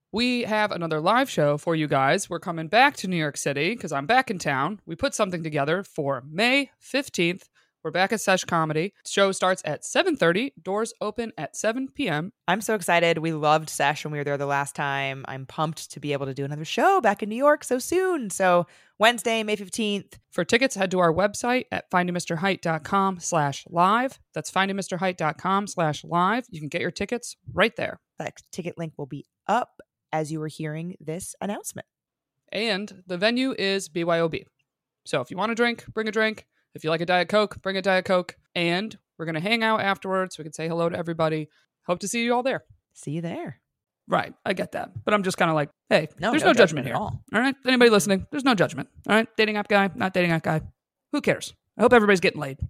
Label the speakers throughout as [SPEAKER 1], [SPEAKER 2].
[SPEAKER 1] we have another live show for you guys. We're coming back to New York City because I'm back in town. We put something together for May 15th. We're back at Sesh Comedy. The show starts at 7:30. Doors open at 7 p.m.
[SPEAKER 2] I'm so excited. We loved Sesh when we were there the last time. I'm pumped to be able to do another show back in New York so soon. So Wednesday, May 15th.
[SPEAKER 1] For tickets, head to our website at findingmrheight.com/live. That's findingmrheight.com/live. You can get your tickets right there.
[SPEAKER 2] That ticket link will be up as you were hearing this announcement.
[SPEAKER 1] And the venue is BYOB. So if you want a drink, bring a drink. If you like a Diet Coke, bring a Diet Coke. And we're going to hang out afterwards. We can say hello to everybody. Hope to see you all there.
[SPEAKER 2] See you there.
[SPEAKER 1] Right. I get that. But I'm just kind of like, hey, there's
[SPEAKER 2] no
[SPEAKER 1] no judgment here.
[SPEAKER 2] at all.
[SPEAKER 1] All right. Anybody listening? There's no judgment. All right. Dating app guy, not dating app guy. Who cares? I hope everybody's getting laid.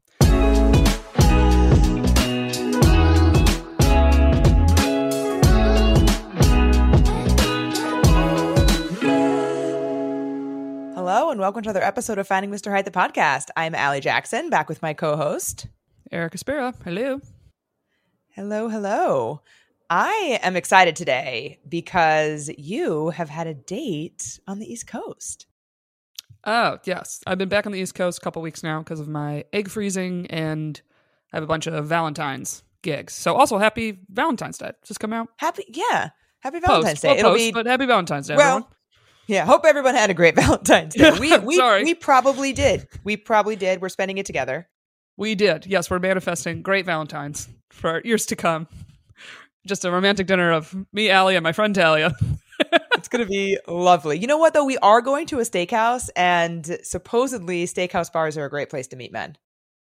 [SPEAKER 2] Hello and welcome to another episode of Finding Mr. Height, the podcast. I'm Allie Jackson, back with my co-host,
[SPEAKER 1] Erica Spera. Hello.
[SPEAKER 2] Hello. I am excited today because you have had a date on the East Coast.
[SPEAKER 1] Oh, yes. I've been back on the East Coast a couple weeks now because of my egg freezing, and I have a bunch of Valentine's gigs. So also happy Valentine's Day. Just come out.
[SPEAKER 2] Happy Valentine's Day.
[SPEAKER 1] But happy Valentine's Day, everyone.
[SPEAKER 2] Yeah, hope everyone had a great Valentine's Day.
[SPEAKER 1] Sorry.
[SPEAKER 2] We probably did. We're spending it together.
[SPEAKER 1] We did. Yes, we're manifesting great Valentines for years to come. Just a romantic dinner of me, Allie, and my friend Talia.
[SPEAKER 2] It's going to be lovely. You know what, though? We are going to a steakhouse, and supposedly steakhouse bars are a great place to meet men.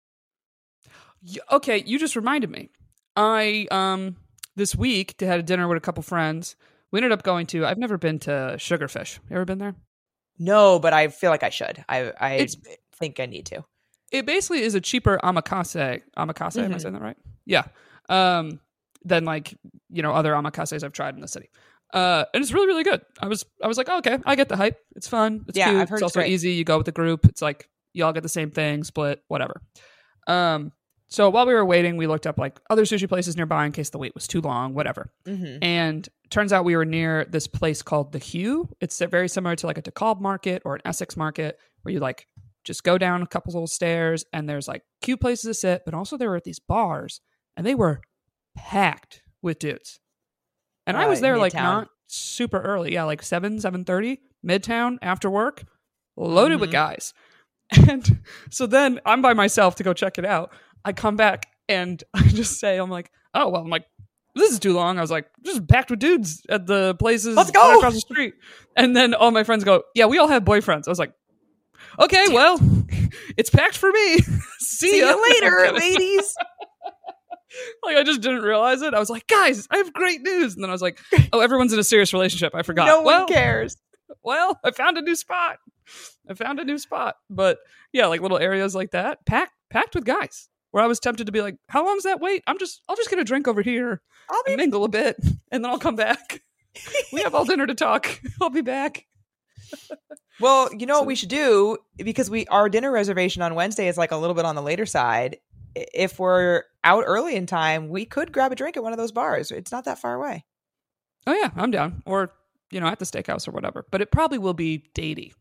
[SPEAKER 1] Okay, you just reminded me. I, this week, had a dinner with a couple friends. We ended up going to, I've never been to Sugarfish. You ever been there?
[SPEAKER 2] No, but I feel like I should. I think I need to.
[SPEAKER 1] It basically is a cheaper omakase. Omakase, am I saying that right? Yeah. Than other omakases I've tried in the city. And it's really, really good. I was like, oh, okay, I get the hype. It's fun. It's cute.
[SPEAKER 2] I've heard
[SPEAKER 1] it's also
[SPEAKER 2] great.
[SPEAKER 1] easy. You go with the group. It's like you all get the same thing, split, whatever. So while we were waiting, we looked up like other sushi places nearby in case the wait was too long, whatever.
[SPEAKER 2] Mm-hmm.
[SPEAKER 1] And turns out we were near this place called The Hue. It's very similar to like a DeKalb market or an Essex market where you like just go down a couple little stairs and there's like cute places to sit, but also there were these bars and they were packed with dudes. And I was there like not super early. Yeah, like 7:30, Midtown after work, loaded with guys. And so then I'm by myself to go check it out. I come back and I just say, I'm like, this is too long. I was like, just packed with dudes at the places
[SPEAKER 2] Let's go!
[SPEAKER 1] across the street. And then all my friends go, yeah, we all have boyfriends. I was like, okay, well, it's packed for me. See
[SPEAKER 2] you later, ladies.
[SPEAKER 1] Like, I just didn't realize it. I was like, guys, I have great news. And then I was like, oh, everyone's in a serious relationship. I forgot.
[SPEAKER 2] No one cares.
[SPEAKER 1] Well, I found a new spot. But yeah, like little areas like that, packed with guys. Where I was tempted to be like, how long's that wait? I'll just get a drink over here and mingle a bit, and then I'll come back. We have all dinner to talk. I'll be back.
[SPEAKER 2] Well, you know what we should do? Because our dinner reservation on Wednesday is like a little bit on the later side. If we're out early in time, we could grab a drink at one of those bars. It's not that far away.
[SPEAKER 1] Oh yeah, I'm down. Or, at the steakhouse or whatever. But it probably will be datey,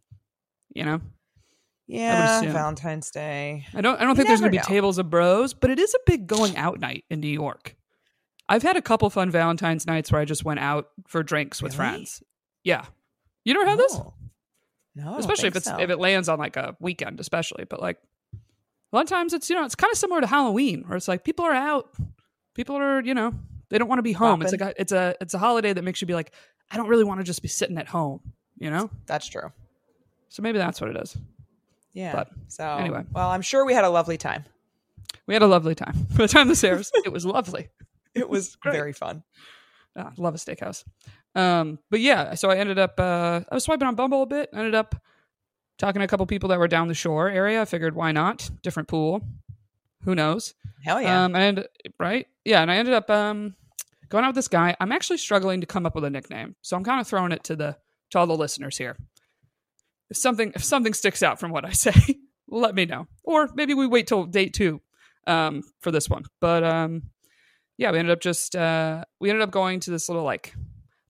[SPEAKER 2] Yeah, Valentine's Day.
[SPEAKER 1] I don't think there's going to be tables of bros, but it is a big going out night in New York. I've had a couple fun Valentine's nights where I just went out for drinks with friends. Yeah. You never had this?
[SPEAKER 2] No.
[SPEAKER 1] Especially if it lands on like a weekend, especially. But like a lot of times it's it's kind of similar to Halloween where it's like people are out. People are, they don't want to be home.
[SPEAKER 2] Poppin'.
[SPEAKER 1] It's a holiday that makes you be like, I don't really want to just be sitting at home,
[SPEAKER 2] That's true.
[SPEAKER 1] So maybe that's what it is.
[SPEAKER 2] Yeah.
[SPEAKER 1] But
[SPEAKER 2] so
[SPEAKER 1] anyway.
[SPEAKER 2] Well, I'm sure we had a lovely time.
[SPEAKER 1] We had a lovely time. By the time this airs, it was lovely.
[SPEAKER 2] It was
[SPEAKER 1] great.
[SPEAKER 2] Very fun.
[SPEAKER 1] Love a steakhouse. But yeah, so I ended up, I was swiping on Bumble a bit. Ended up talking to a couple people that were down the shore area. I figured, why not? Different pool. Who knows?
[SPEAKER 2] Hell yeah.
[SPEAKER 1] Right? Yeah, and I ended up going out with this guy. I'm actually struggling to come up with a nickname. So I'm kind of throwing it to all the listeners here. If something sticks out from what I say, let me know. Or maybe we wait till date 2 for this one. But yeah, we ended up going to this little like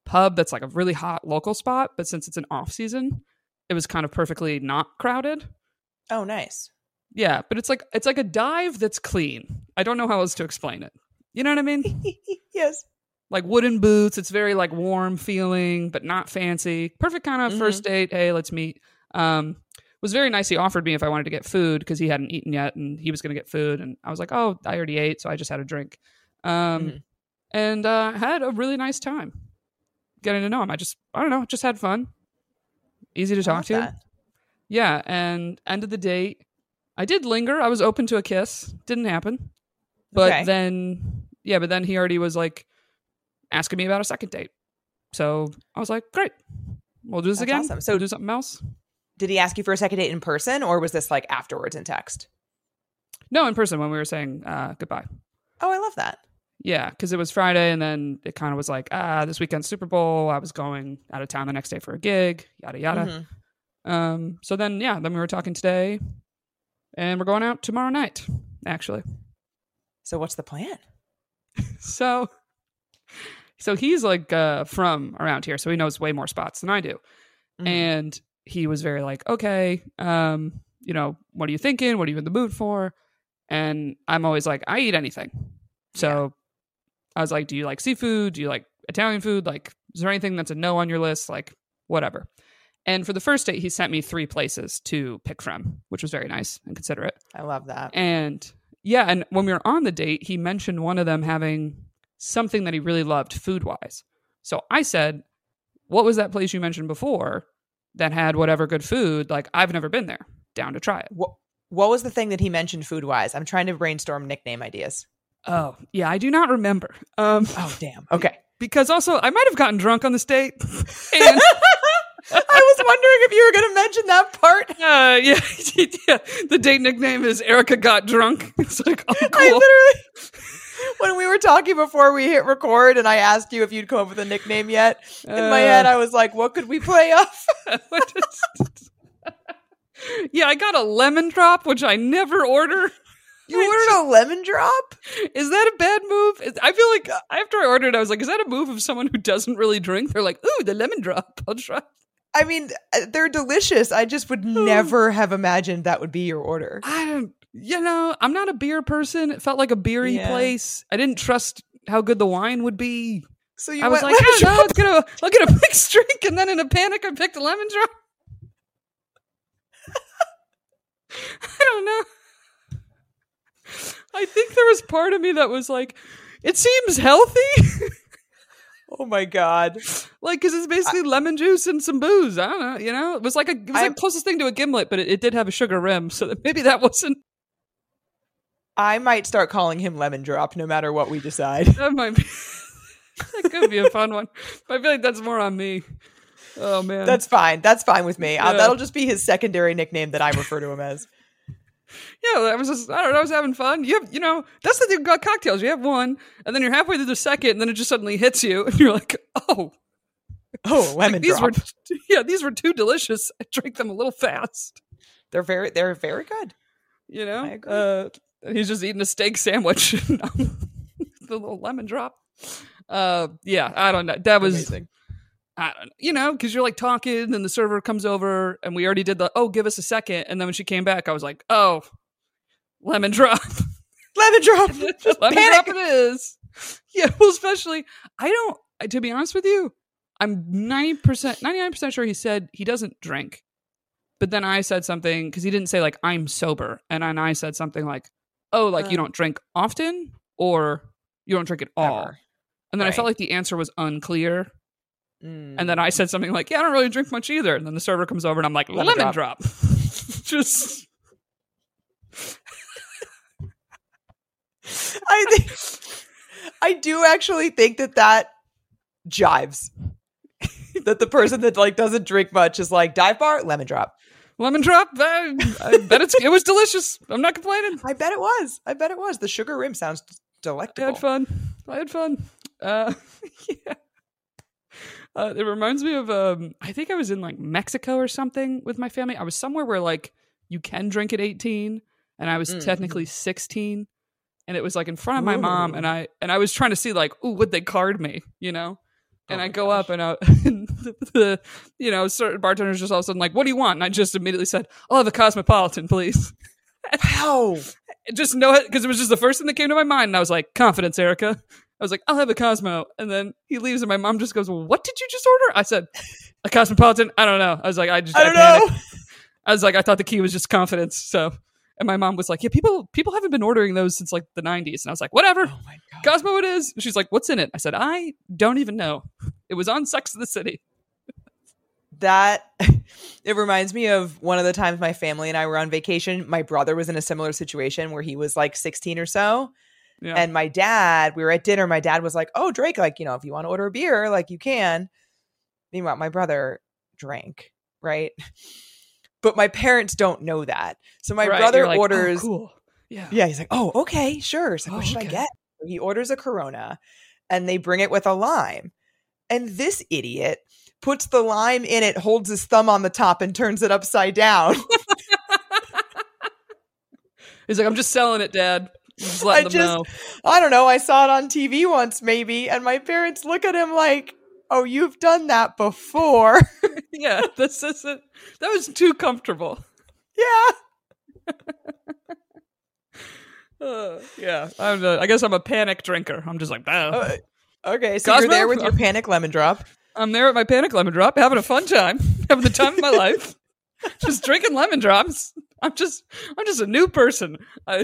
[SPEAKER 1] pub that's like a really hot local spot, but since it's an off season, it was kind of perfectly not crowded.
[SPEAKER 2] Oh, nice.
[SPEAKER 1] Yeah, but it's like a dive that's clean. I don't know how else to explain it. You know what I mean?
[SPEAKER 2] Yes.
[SPEAKER 1] Like wooden boots. It's very like warm feeling, but not fancy. Perfect kind of first date. Hey, let's meet. Was very nice. He offered me if I wanted to get food because he hadn't eaten yet and he was going to get food. And I was like, oh, I already ate. So I just had a drink. And had a really nice time getting to know him. I don't know, just had fun. Easy to talk to.
[SPEAKER 2] That.
[SPEAKER 1] Yeah. And end of the date, I did linger. I was open to a kiss. Didn't happen. But then he already was like asking me about a second date. So I was like, great. We'll do this again.
[SPEAKER 2] Awesome. So
[SPEAKER 1] we'll do something else.
[SPEAKER 2] Did he ask you for a second date in person or was this like afterwards in text?
[SPEAKER 1] No, in person when we were saying goodbye.
[SPEAKER 2] Oh, I love that.
[SPEAKER 1] Yeah, because it was Friday and then it kind of was like, this weekend's Super Bowl. I was going out of town the next day for a gig, yada, yada. So then we were talking today and we're going out tomorrow night, actually.
[SPEAKER 2] So what's the plan?
[SPEAKER 1] So he's like from around here, so he knows way more spots than I do. And he was very like, okay, what are you thinking? What are you in the mood for? And I'm always like, I eat anything. So I was like, do you like seafood? Do you like Italian food? Like, is there anything that's a no on your list? Like, whatever. And for the first date, he sent me 3 places to pick from, which was very nice and considerate.
[SPEAKER 2] I love that.
[SPEAKER 1] And yeah, and when we were on the date, he mentioned one of them having something that he really loved food-wise. So I said, what was that place you mentioned before that had whatever good food? Like, I've never been there. Down to try it.
[SPEAKER 2] What was the thing that he mentioned food-wise? I'm trying to brainstorm nickname ideas.
[SPEAKER 1] Oh, yeah, I do not remember.
[SPEAKER 2] Oh, damn. Okay.
[SPEAKER 1] Because also, I might have gotten drunk on this date. And
[SPEAKER 2] I was wondering if you were going to mention that part.
[SPEAKER 1] Yeah. The date nickname is Erica Got Drunk. It's like, oh, cool.
[SPEAKER 2] I literally, when we were talking before we hit record and I asked you if you'd come up with a nickname yet, in my head I was like, what could we play off?
[SPEAKER 1] Yeah, I got a lemon drop, which I never order.
[SPEAKER 2] You ordered a lemon drop?
[SPEAKER 1] Is that a bad move? I feel like after I ordered, I was like, is that a move of someone who doesn't really drink? They're like, ooh, the lemon drop. I'll try.
[SPEAKER 2] I mean, they're delicious. I just would never have imagined that would be your order.
[SPEAKER 1] I'm not a beer person. It felt like a beery place. I didn't trust how good the wine would be.
[SPEAKER 2] So you
[SPEAKER 1] I was like, I don't know, I'll get a mixed drink. And then in a panic, I picked a lemon drop. I don't know. I think there was part of me that was like, it seems healthy.
[SPEAKER 2] Oh my God.
[SPEAKER 1] Like, because it's basically lemon juice and some booze. I don't know, it was like closest thing to a gimlet, but it did have a sugar rim, so that maybe that wasn't.
[SPEAKER 2] I might start calling him Lemon Drop no matter what we decide.
[SPEAKER 1] That might be. That could be a fun one. But I feel like that's more on me. Oh man.
[SPEAKER 2] That's fine. That's fine with me. Yeah. That'll just be his secondary nickname that I refer to him as.
[SPEAKER 1] Yeah, I was having fun. That's the thing about cocktails. You have one, and then you're halfway through the second, and then it just suddenly hits you, and you're like, oh,
[SPEAKER 2] lemon drop.
[SPEAKER 1] These were too delicious. I drank them a little fast.
[SPEAKER 2] They're very good.
[SPEAKER 1] I agree. He's just eating a steak sandwich. The little lemon drop. I don't know. That was amazing. I don't, because you're like talking and the server comes over and we already did give us a second. And then when she came back, I was like, oh, lemon drop.
[SPEAKER 2] Lemon drop.
[SPEAKER 1] Lemon drop it is. Yeah. Well, especially, to be honest with you, I'm 99% sure he said he doesn't drink. But then I said something, because he didn't say like, I'm sober. And then I said something like, oh, like you don't drink often or you don't drink at all. Ever. And then I felt like the answer was unclear. And then I said something like, I don't really drink much either. And then the server comes over and I'm like, lemon drop. Just.
[SPEAKER 2] I do actually think that jives. That the person that like doesn't drink much is like, dive bar, lemon drop.
[SPEAKER 1] Lemon drop. I bet it was delicious. I'm not complaining.
[SPEAKER 2] I bet it was. The sugar rim sounds delectable.
[SPEAKER 1] I had fun. Yeah. It reminds me of, I think I was in like Mexico or something with my family. I was somewhere where like you can drink at 18 and I was technically 16 and it was like in front of my mom and I was trying to see like, ooh, would they card me, And And I go up and the certain bartender's just all of a sudden like, what do you want? And I just immediately said, I'll have a Cosmopolitan, please.
[SPEAKER 2] Wow.
[SPEAKER 1] Just know it, because it was just the first thing that came to my mind. And I was like, confidence, Erica. I was like, I'll have a Cosmo. And then he leaves and my mom just goes, well, what did you just order? I said, a Cosmopolitan? I don't know. I was like, I don't know. I was like, I thought the key was just confidence. So, and my mom was like, yeah, people haven't been ordering those since like the 90s. And I was like, whatever. Oh my God. Cosmo it is. And she's like, what's in it? I said, I don't even know. It was on Sex of the City.
[SPEAKER 2] That it reminds me of one of the times my family and I were on vacation. My brother was in a similar situation where he was like 16 or so. Yeah. And my dad, we were at dinner. My dad was like, oh, Drake, like, if you want to order a beer, like you can. Meanwhile, my brother drank, right? But my parents don't know that. So my brother like, orders. Oh, cool. Yeah. He's like, oh, okay, sure. It's like, what should I get? So he orders a Corona and they bring it with a lime. And this idiot puts the lime in it, holds his thumb on the top and turns it upside down.
[SPEAKER 1] He's like, I'm just selling it, Dad. Just letting them know.
[SPEAKER 2] I don't know. I saw it on TV once, maybe. And my parents look at him like, oh, you've done that before.
[SPEAKER 1] Yeah, that was too comfortable.
[SPEAKER 2] Yeah.
[SPEAKER 1] Yeah. I guess I'm a panic drinker. I'm just like,
[SPEAKER 2] okay, so Cosmo? You're there with your panic lemon drop.
[SPEAKER 1] I'm there with my panic lemon drop, having a fun time, having the time of my life, just drinking lemon drops. I'm just a new person.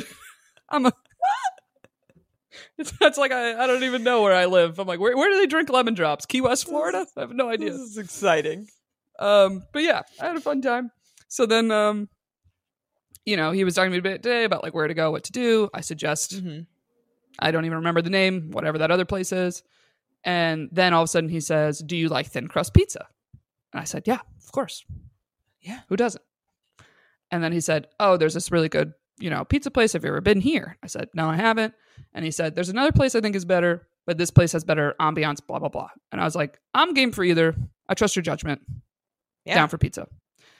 [SPEAKER 1] That's like I don't even know where I live. I'm like, where do they drink lemon drops? Key West, Florida? I have no idea.
[SPEAKER 2] This is exciting.
[SPEAKER 1] But yeah, I had a fun time. So then, he was talking to me today about like where to go, what to do. I suggest, I don't even remember the name, whatever that other place is. And then all of a sudden he says, do you like thin crust pizza? And I said, yeah, of course.
[SPEAKER 2] Yeah.
[SPEAKER 1] Who doesn't? And then he said, oh, there's this really good, pizza place. Have you ever been here? I said, no, I haven't. And he said, there's another place I think is better, but this place has better ambiance, blah, blah, blah. And I was like, I'm game for either. I trust your judgment. Yeah. Down for pizza.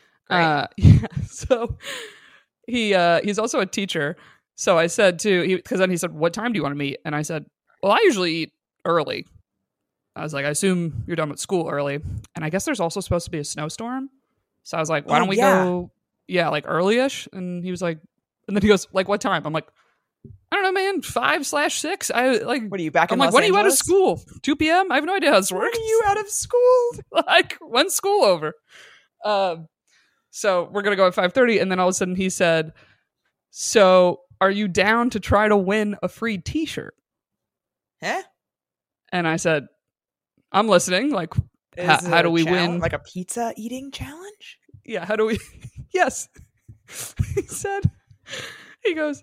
[SPEAKER 1] So he's also a teacher. So I said because then he said, what time do you want to meet? And I said, well, I usually eat early. I was like, I assume you're done with school early. And I guess there's also supposed to be a snowstorm. So I was like, why don't we go, like early-ish? And he was like, and then he goes, like, what time? I'm like, I don't know, man, 5/6.
[SPEAKER 2] What are you back in
[SPEAKER 1] Los Angeles? When are you out of school? 2 p.m.? I have no idea how this works.
[SPEAKER 2] When are you out of school?
[SPEAKER 1] Like, when's school over? So we're going to go at 5:30. And then all of a sudden he said, so are you down to try to win a free t-shirt?
[SPEAKER 2] Huh?
[SPEAKER 1] And I said, I'm listening. Like, how do we win?
[SPEAKER 2] Like a pizza eating challenge?
[SPEAKER 1] Yeah. How do we? Yes. He goes,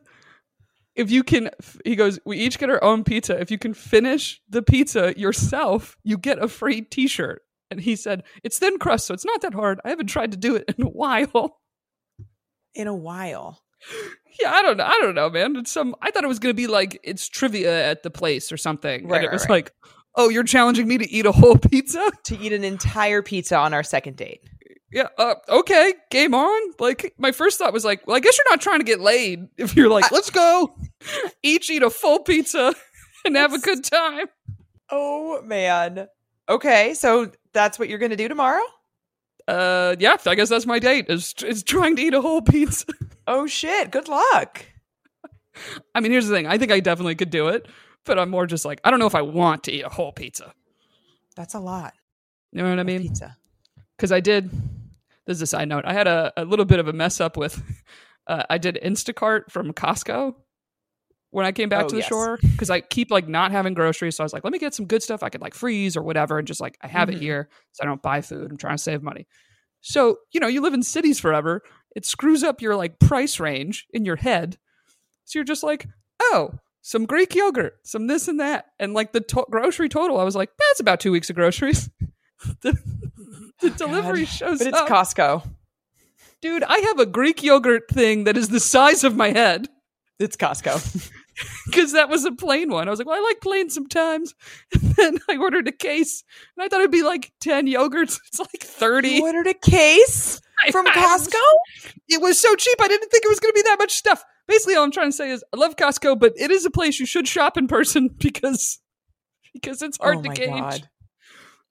[SPEAKER 1] we each get our own pizza. If you can finish the pizza yourself, you get a free t-shirt. And he said, it's thin crust, so it's not that hard. I haven't tried to do it in a while.
[SPEAKER 2] In a while?
[SPEAKER 1] Yeah, I don't know, man. I thought it was going to be like, it's trivia at the place or something. Right, and it was like, oh, you're challenging me to eat a whole pizza?
[SPEAKER 2] To eat an entire pizza on our second date.
[SPEAKER 1] Yeah, okay, game on. Like, my first thought was like, well, I guess you're not trying to get laid if you're like, let's go each eat a full pizza and have a good time.
[SPEAKER 2] Oh, man. Okay, so that's what you're going to do tomorrow?
[SPEAKER 1] Yeah, I guess that's my date, is trying to eat a whole pizza.
[SPEAKER 2] Oh, shit, good luck.
[SPEAKER 1] I mean, here's the thing. I think I definitely could do it, but I'm more just like, I don't know if I want to eat a whole pizza.
[SPEAKER 2] That's a lot.
[SPEAKER 1] You know what I mean?
[SPEAKER 2] Pizza.
[SPEAKER 1] Because this is a side note, I had a little bit of a mess up with, I did Instacart from Costco when I came back to the shore, because I keep like not having groceries. So I was like, let me get some good stuff I could like freeze or whatever. And just like, I have it here so I don't buy food. I'm trying to save money. So, you live in cities forever. It screws up your like price range in your head. So you're just like, oh, some Greek yogurt, some this and that. And like the grocery total, I was like, that's about 2 weeks of groceries. The delivery shows up.
[SPEAKER 2] But it's Costco.
[SPEAKER 1] Dude, I have a Greek yogurt thing that is the size of my head.
[SPEAKER 2] It's Costco.
[SPEAKER 1] Because that was a plain one. I was like, well, I like plain sometimes. And then I ordered a case. And I thought it'd be like 10 yogurts. It's like 30.
[SPEAKER 2] You ordered a case from Costco?
[SPEAKER 1] It was so cheap. I didn't think it was going to be that much stuff. Basically, all I'm trying to say is I love Costco, but it is a place you should shop in person because it's hard to gauge. God.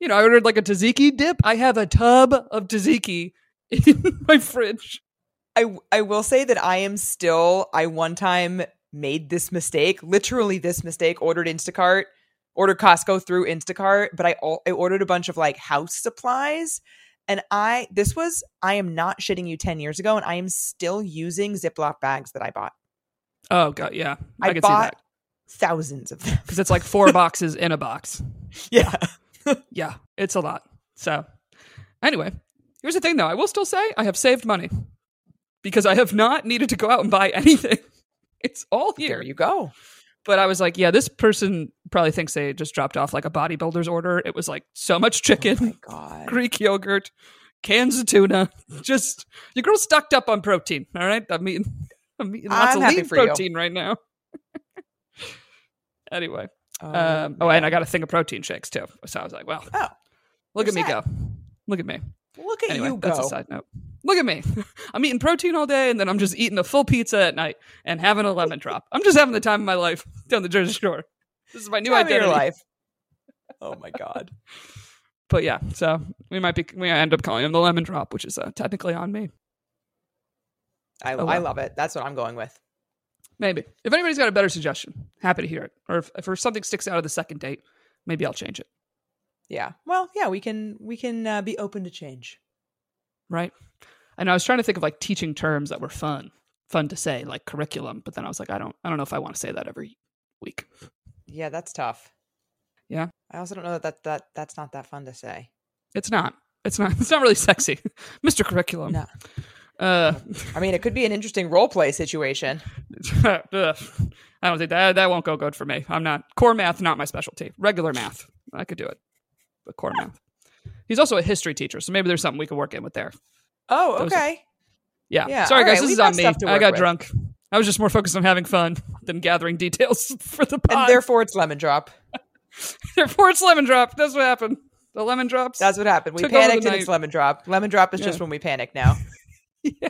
[SPEAKER 1] I ordered like a tzatziki dip. I have a tub of tzatziki in my fridge.
[SPEAKER 2] I will say that I one time made this mistake, literally this mistake, ordered Costco through Instacart, but I ordered a bunch of like house supplies. And I am not shitting you, 10 years ago, and I am still using Ziploc bags that I bought.
[SPEAKER 1] Oh, God, yeah.
[SPEAKER 2] I
[SPEAKER 1] can
[SPEAKER 2] bought
[SPEAKER 1] see that.
[SPEAKER 2] Thousands of them.
[SPEAKER 1] Because it's like 4 boxes in a box.
[SPEAKER 2] Yeah.
[SPEAKER 1] Yeah, it's a lot. So, anyway, here's the thing, though. I will still say I have saved money because I have not needed to go out and buy anything. It's all here.
[SPEAKER 2] There you go.
[SPEAKER 1] But I was like, yeah, this person probably thinks they just dropped off like a bodybuilder's order. It was like so much chicken,
[SPEAKER 2] oh my God.
[SPEAKER 1] Greek yogurt, cans of tuna. Just, your girl's stocked up on protein, all right? I'm eating lots of lean protein right now. Anyway. And I got a thing of protein shakes too. So I was like, well, look at me go. Look at me.
[SPEAKER 2] Look at you go.
[SPEAKER 1] That's a side note. Look at me. I'm eating protein all day, and then I'm just eating a full pizza at night and having a lemon drop. I'm just having the time of my life down the Jersey Shore. This is my new identity.
[SPEAKER 2] Of your life. Oh my God.
[SPEAKER 1] But yeah, so we end up calling him the lemon drop, which is technically on me.
[SPEAKER 2] I love it. That's what I'm going with.
[SPEAKER 1] Maybe. If anybody's got a better suggestion, happy to hear it. Or if something sticks out of the second date, maybe I'll change it.
[SPEAKER 2] Yeah. Well, yeah, we can be open to change.
[SPEAKER 1] Right. And I was trying to think of like teaching terms that were fun to say, like curriculum. But then I was like, I don't know if I want to say that every week.
[SPEAKER 2] Yeah, that's tough.
[SPEAKER 1] Yeah.
[SPEAKER 2] I also don't know that's not that fun to say.
[SPEAKER 1] It's not really sexy. Mr. Curriculum.
[SPEAKER 2] No. I mean, it could be an interesting role play situation.
[SPEAKER 1] I don't think that won't go good for me. I'm not core math, not my specialty. Regular math, I could do it, but core math. He's also a history teacher, so maybe there's something we could work in with there.
[SPEAKER 2] Oh, okay.
[SPEAKER 1] Yeah. Sorry, guys, this is on me. I got drunk. I was just more focused on having fun than gathering details for the pod.
[SPEAKER 2] And therefore, it's lemon drop.
[SPEAKER 1] That's what happened. The lemon drops.
[SPEAKER 2] That's what happened. We panicked and it's lemon drop. Lemon drop is just when we panic now.
[SPEAKER 1] Yeah.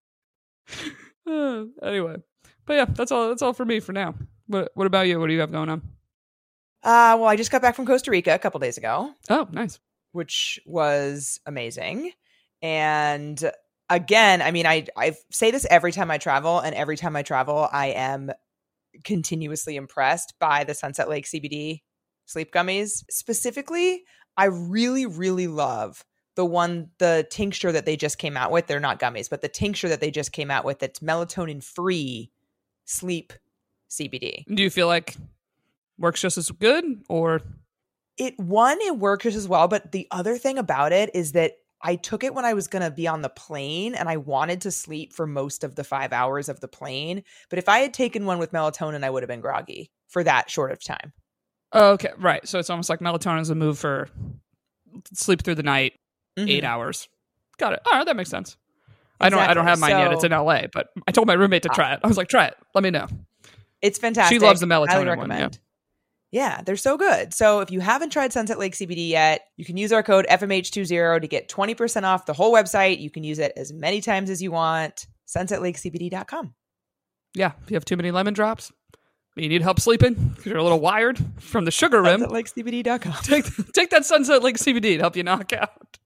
[SPEAKER 1] Anyway, but yeah, that's all for me for now. What about you? What do you have going on?
[SPEAKER 2] Well, I just got back from Costa Rica a couple days ago.
[SPEAKER 1] Oh, nice.
[SPEAKER 2] Which was amazing. And again, I mean, I say this every time I travel, and every time I travel, I am continuously impressed by the Sunset Lake CBD sleep gummies. Specifically, I really, really love the tincture that they just came out with. They're not gummies, but the tincture that they just came out with, that's melatonin-free sleep CBD.
[SPEAKER 1] Do you feel like works just as good, or?
[SPEAKER 2] It works just as well, but the other thing about it is that I took it when I was going to be on the plane, and I wanted to sleep for most of the 5 hours of the plane. But if I had taken one with melatonin, I would have been groggy for that short of time.
[SPEAKER 1] Oh, okay, right. So it's almost like melatonin is a move for sleep through the night, 8 hours. Got it. All right, that makes sense. Exactly. I don't have mine yet. It's in LA, but I told my roommate to try it. I was like, try it. Let me know.
[SPEAKER 2] It's fantastic.
[SPEAKER 1] She loves the melatonin
[SPEAKER 2] Highly recommend.
[SPEAKER 1] one.
[SPEAKER 2] Yeah, they're so good. So if you haven't tried Sunset Lake CBD yet, you can use our code FMH20 to get 20% off the whole website. You can use it as many times as you want. SunsetLakeCBD.com.
[SPEAKER 1] Yeah, if you have too many lemon drops, you need help sleeping because you're a little wired from the sugar rim.
[SPEAKER 2] SunsetLakeCBD.com.
[SPEAKER 1] Take that Sunset Lake CBD to help you knock out.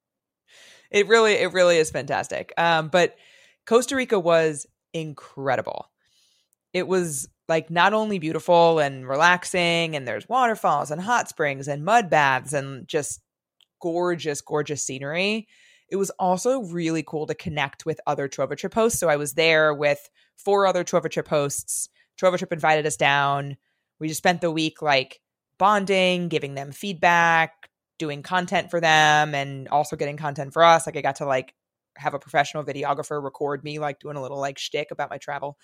[SPEAKER 2] It really is fantastic. But Costa Rica was incredible. It was like not only beautiful and relaxing, and there's waterfalls and hot springs and mud baths and just gorgeous, gorgeous scenery. It was also really cool to connect with other Trova Trip hosts. So I was there with 4 other Trova Trip hosts. Trova Trip invited us down. We just spent the week like bonding, giving them feedback, doing content for them, and also getting content for us. Like I got to like have a professional videographer record me like doing a little like shtick about my travel.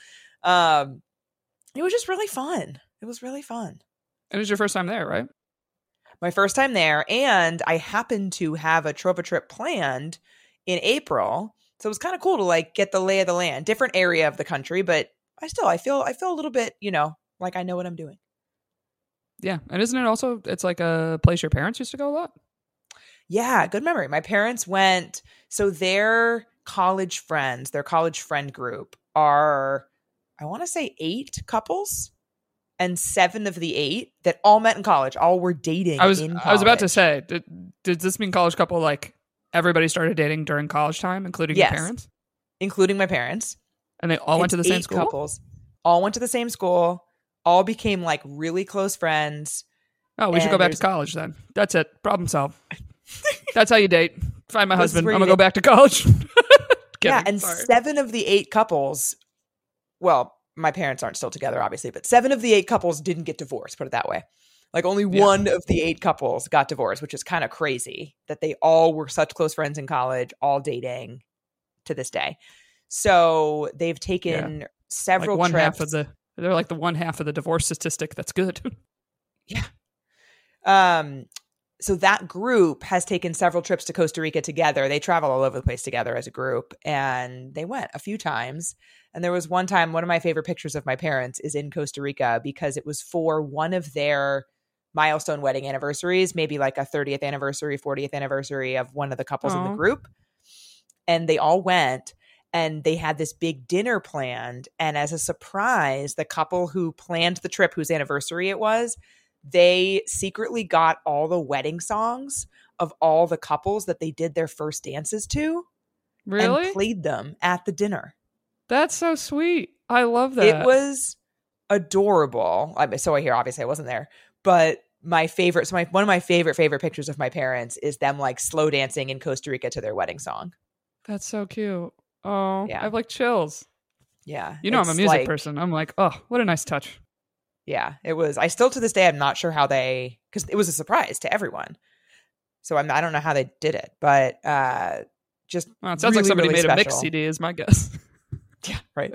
[SPEAKER 2] It was just really fun. It was really fun.
[SPEAKER 1] It was your first time there, right?
[SPEAKER 2] My first time there, and I happened to have a Trova Trip planned in April, so it was kind of cool to like get the lay of the land. Different area of the country, but I feel a little bit, like I know what I'm doing.
[SPEAKER 1] Yeah, and isn't it also? It's like a place your parents used to go a lot.
[SPEAKER 2] Yeah, good memory. My parents went. So their college friend group are, I want to say 8 couples. and 7 of the 8 that all met in college, all were dating in college.
[SPEAKER 1] I was about to say, did this mean college couple, like everybody started dating during college time, including your parents?
[SPEAKER 2] Including my parents.
[SPEAKER 1] And they all went to the same school?
[SPEAKER 2] Couples. All went to the same school. All became like really close friends.
[SPEAKER 1] Oh, we should go back to college then. That's it. Problem solved. That's how you date. Find my husband. I'm going to go back to college.
[SPEAKER 2] Yeah, and sorry. 7 of the 8 couples, well, my parents aren't still together, obviously, but 7 of the 8 couples didn't get divorced, put it that way. Like only 1 of the 8 couples got divorced, which is kind of crazy that they all were such close friends in college, all dating to this day. So they've taken several
[SPEAKER 1] like
[SPEAKER 2] trips.
[SPEAKER 1] They're like the 1/2 of the divorce statistic. That's good.
[SPEAKER 2] Yeah. So that group has taken several trips to Costa Rica together. They travel all over the place together as a group, and they went a few times. And there was one time, one of my favorite pictures of my parents is in Costa Rica because it was for one of their milestone wedding anniversaries, maybe like a 30th anniversary, 40th anniversary of one of the couples in the group. And they all went, and they had this big dinner planned. And as a surprise, the couple who planned the trip, whose anniversary it was, they secretly got all the wedding songs of all the couples that they did their first dances to.
[SPEAKER 1] Really?
[SPEAKER 2] And played them at the dinner.
[SPEAKER 1] That's so sweet. I love that.
[SPEAKER 2] It was adorable. So I hear, obviously I wasn't there, but my favorite, one of my favorite pictures of my parents is them like slow dancing in Costa Rica to their wedding song.
[SPEAKER 1] That's so cute. Oh,
[SPEAKER 2] yeah.
[SPEAKER 1] I have like chills.
[SPEAKER 2] Yeah.
[SPEAKER 1] You know, I'm a music person. I'm like, oh, what a nice touch.
[SPEAKER 2] Yeah, it was. I still to this day, I'm not sure how because it was a surprise to everyone. So I don't know how they did it, but just
[SPEAKER 1] it sounds
[SPEAKER 2] really,
[SPEAKER 1] like somebody
[SPEAKER 2] really
[SPEAKER 1] made
[SPEAKER 2] special.
[SPEAKER 1] a mix CD is my guess.
[SPEAKER 2] Yeah, right.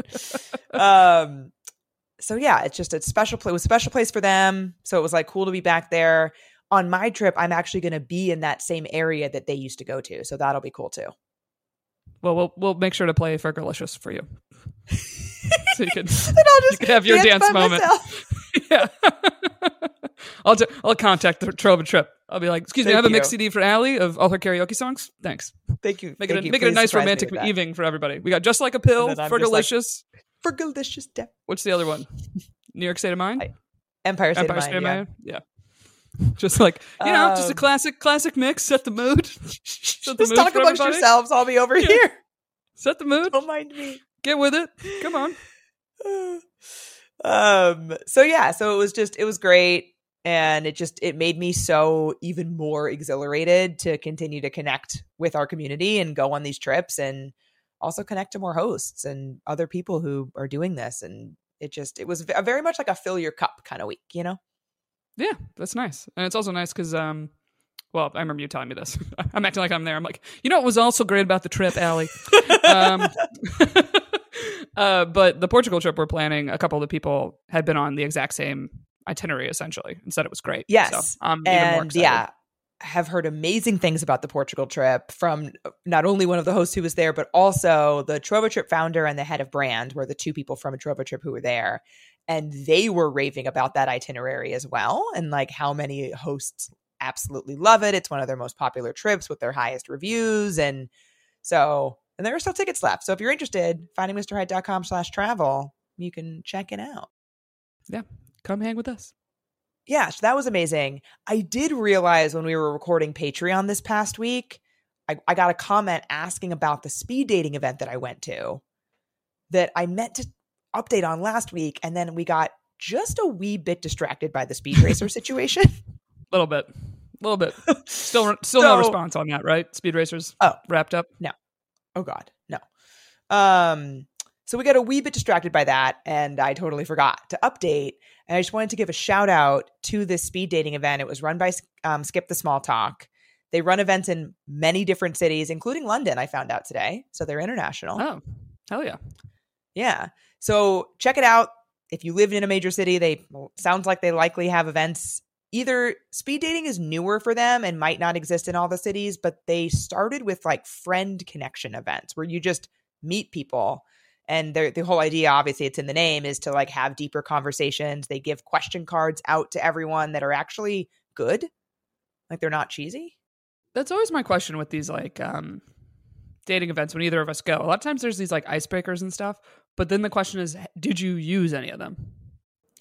[SPEAKER 2] So yeah, it's just a special place. It was a special place for them. So it was like cool to be back there. On my trip, I'm actually going to be in that same area that they used to go to. So that'll be cool too.
[SPEAKER 1] Well, we'll make sure to play Fergalicious for you. So you can have your dance moment. Yeah. I'll contact the Trova Trip. I'll be like, excuse me, I have a mix CD for Allie of all her karaoke songs. Thanks.
[SPEAKER 2] Thank you.
[SPEAKER 1] Make it a nice romantic evening for everybody. We got Just Like a Pill, Fergalicious.
[SPEAKER 2] Fergalicious.
[SPEAKER 1] What's the other one? New York State of Mind?
[SPEAKER 2] Empire State of Mind.
[SPEAKER 1] Yeah. Just like, just a classic mix. Set the mood.
[SPEAKER 2] Just talk amongst yourselves. I'll be over here.
[SPEAKER 1] Set the mood.
[SPEAKER 2] Don't mind me.
[SPEAKER 1] Get with it. Come on.
[SPEAKER 2] So it was great. And it made me so even more exhilarated to continue to connect with our community and go on these trips and also connect to more hosts and other people who are doing this. And it was very much like a fill your cup kind of week, you know?
[SPEAKER 1] Yeah, that's nice. And it's also nice because, I remember you telling me this. I'm acting like I'm there. I'm like, what was also great about the trip, Allie? But the Portugal trip we're planning, a couple of the people had been on the exact same itinerary, essentially, and said it was great.
[SPEAKER 2] Yes.
[SPEAKER 1] So I'm even more excited.
[SPEAKER 2] Yeah, have heard amazing things about the Portugal trip from not only one of the hosts who was there, but also the Trova Trip founder and the head of brand were the 2 people from a Trova Trip who were there. And they were raving about that itinerary as well. And like how many hosts absolutely love it. It's one of their most popular trips with their highest reviews. And there are still tickets left. So if you're interested, findingmrhyde.com/travel, you can check it out.
[SPEAKER 1] Yeah. Come hang with us.
[SPEAKER 2] Yeah, so that was amazing. I did realize when we were recording Patreon this past week, I got a comment asking about the speed dating event that I went to that I meant to update on last week. And then we got just a wee bit distracted by the speed racer situation.
[SPEAKER 1] A little bit. Still no response on that, right? Speed racers wrapped up?
[SPEAKER 2] No. Oh God, no. So we got a wee bit distracted by that, and I totally forgot to update. And I just wanted to give a shout out to this speed dating event. It was run by Skip the Small Talk. They run events in many different cities, including London, I found out today. So they're international.
[SPEAKER 1] Oh, hell yeah.
[SPEAKER 2] Yeah. So check it out. If you live in a major city, sounds like they likely have events. Either speed dating is newer for them and might not exist in all the cities, but they started with like friend connection events where you just meet people. And the whole idea, obviously it's in the name, is to like have deeper conversations. They give question cards out to everyone that are actually good. Like they're not cheesy.
[SPEAKER 1] That's always my question with these like dating events when either of us go. A lot of times there's these like icebreakers and stuff. But then the question is, did you use any of them?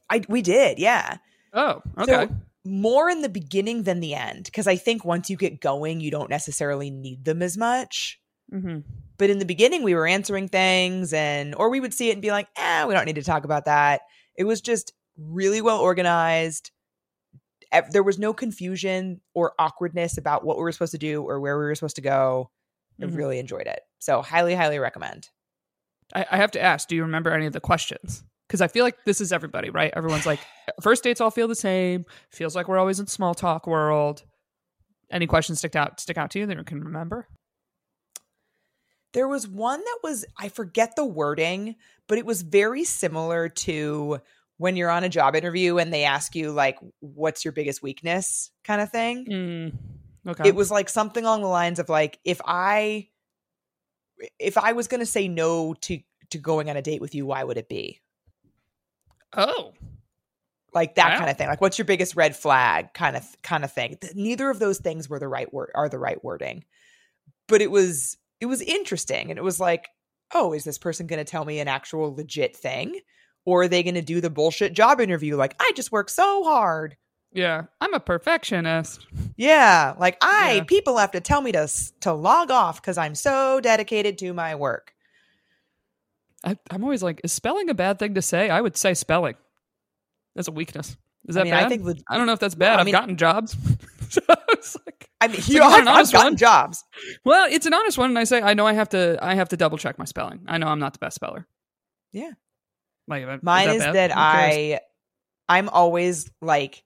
[SPEAKER 2] We did, yeah.
[SPEAKER 1] Oh, okay.
[SPEAKER 2] So more in the beginning than the end, because I think once you get going, you don't necessarily need them as much.
[SPEAKER 1] Mm-hmm.
[SPEAKER 2] But in the beginning, we were answering things or we would see it and be like, we don't need to talk about that. It was just really well organized. There was no confusion or awkwardness about what we were supposed to do or where we were supposed to go. I really enjoyed it. So highly, highly recommend.
[SPEAKER 1] I have to ask, do you remember any of the questions? Because I feel like this is everybody, right? Everyone's like, first dates all feel the same. Feels like we're always in small talk world. Any questions stick out to you that you can remember?
[SPEAKER 2] There was one that was, I forget the wording, but it was very similar to when you're on a job interview and they ask you like, what's your biggest weakness kind of thing.
[SPEAKER 1] Okay.
[SPEAKER 2] It was like something along the lines of like, if I was going to say no to going on a date with you, why would it be?
[SPEAKER 1] Oh,
[SPEAKER 2] like that kind of thing. Like, what's your biggest red flag kind of thing. Neither of those things were the right wording, but it was interesting. And it was like, oh, is this person going to tell me an actual legit thing? Or are they going to do the bullshit job interview? Like, I just work so hard.
[SPEAKER 1] Yeah. I'm a perfectionist.
[SPEAKER 2] Yeah. Like people have to tell me to log off because I'm so dedicated to my work.
[SPEAKER 1] I'm always like, is spelling a bad thing to say? I would say spelling. That's a weakness. Is that bad? I don't know if that's bad. I've gotten jobs. So it's like,
[SPEAKER 2] I've gotten jobs.
[SPEAKER 1] Well, it's an honest one, and I say I know I have to double check my spelling. I know I'm not the best speller.
[SPEAKER 2] Yeah.
[SPEAKER 1] Like,
[SPEAKER 2] mine is that I'm always like,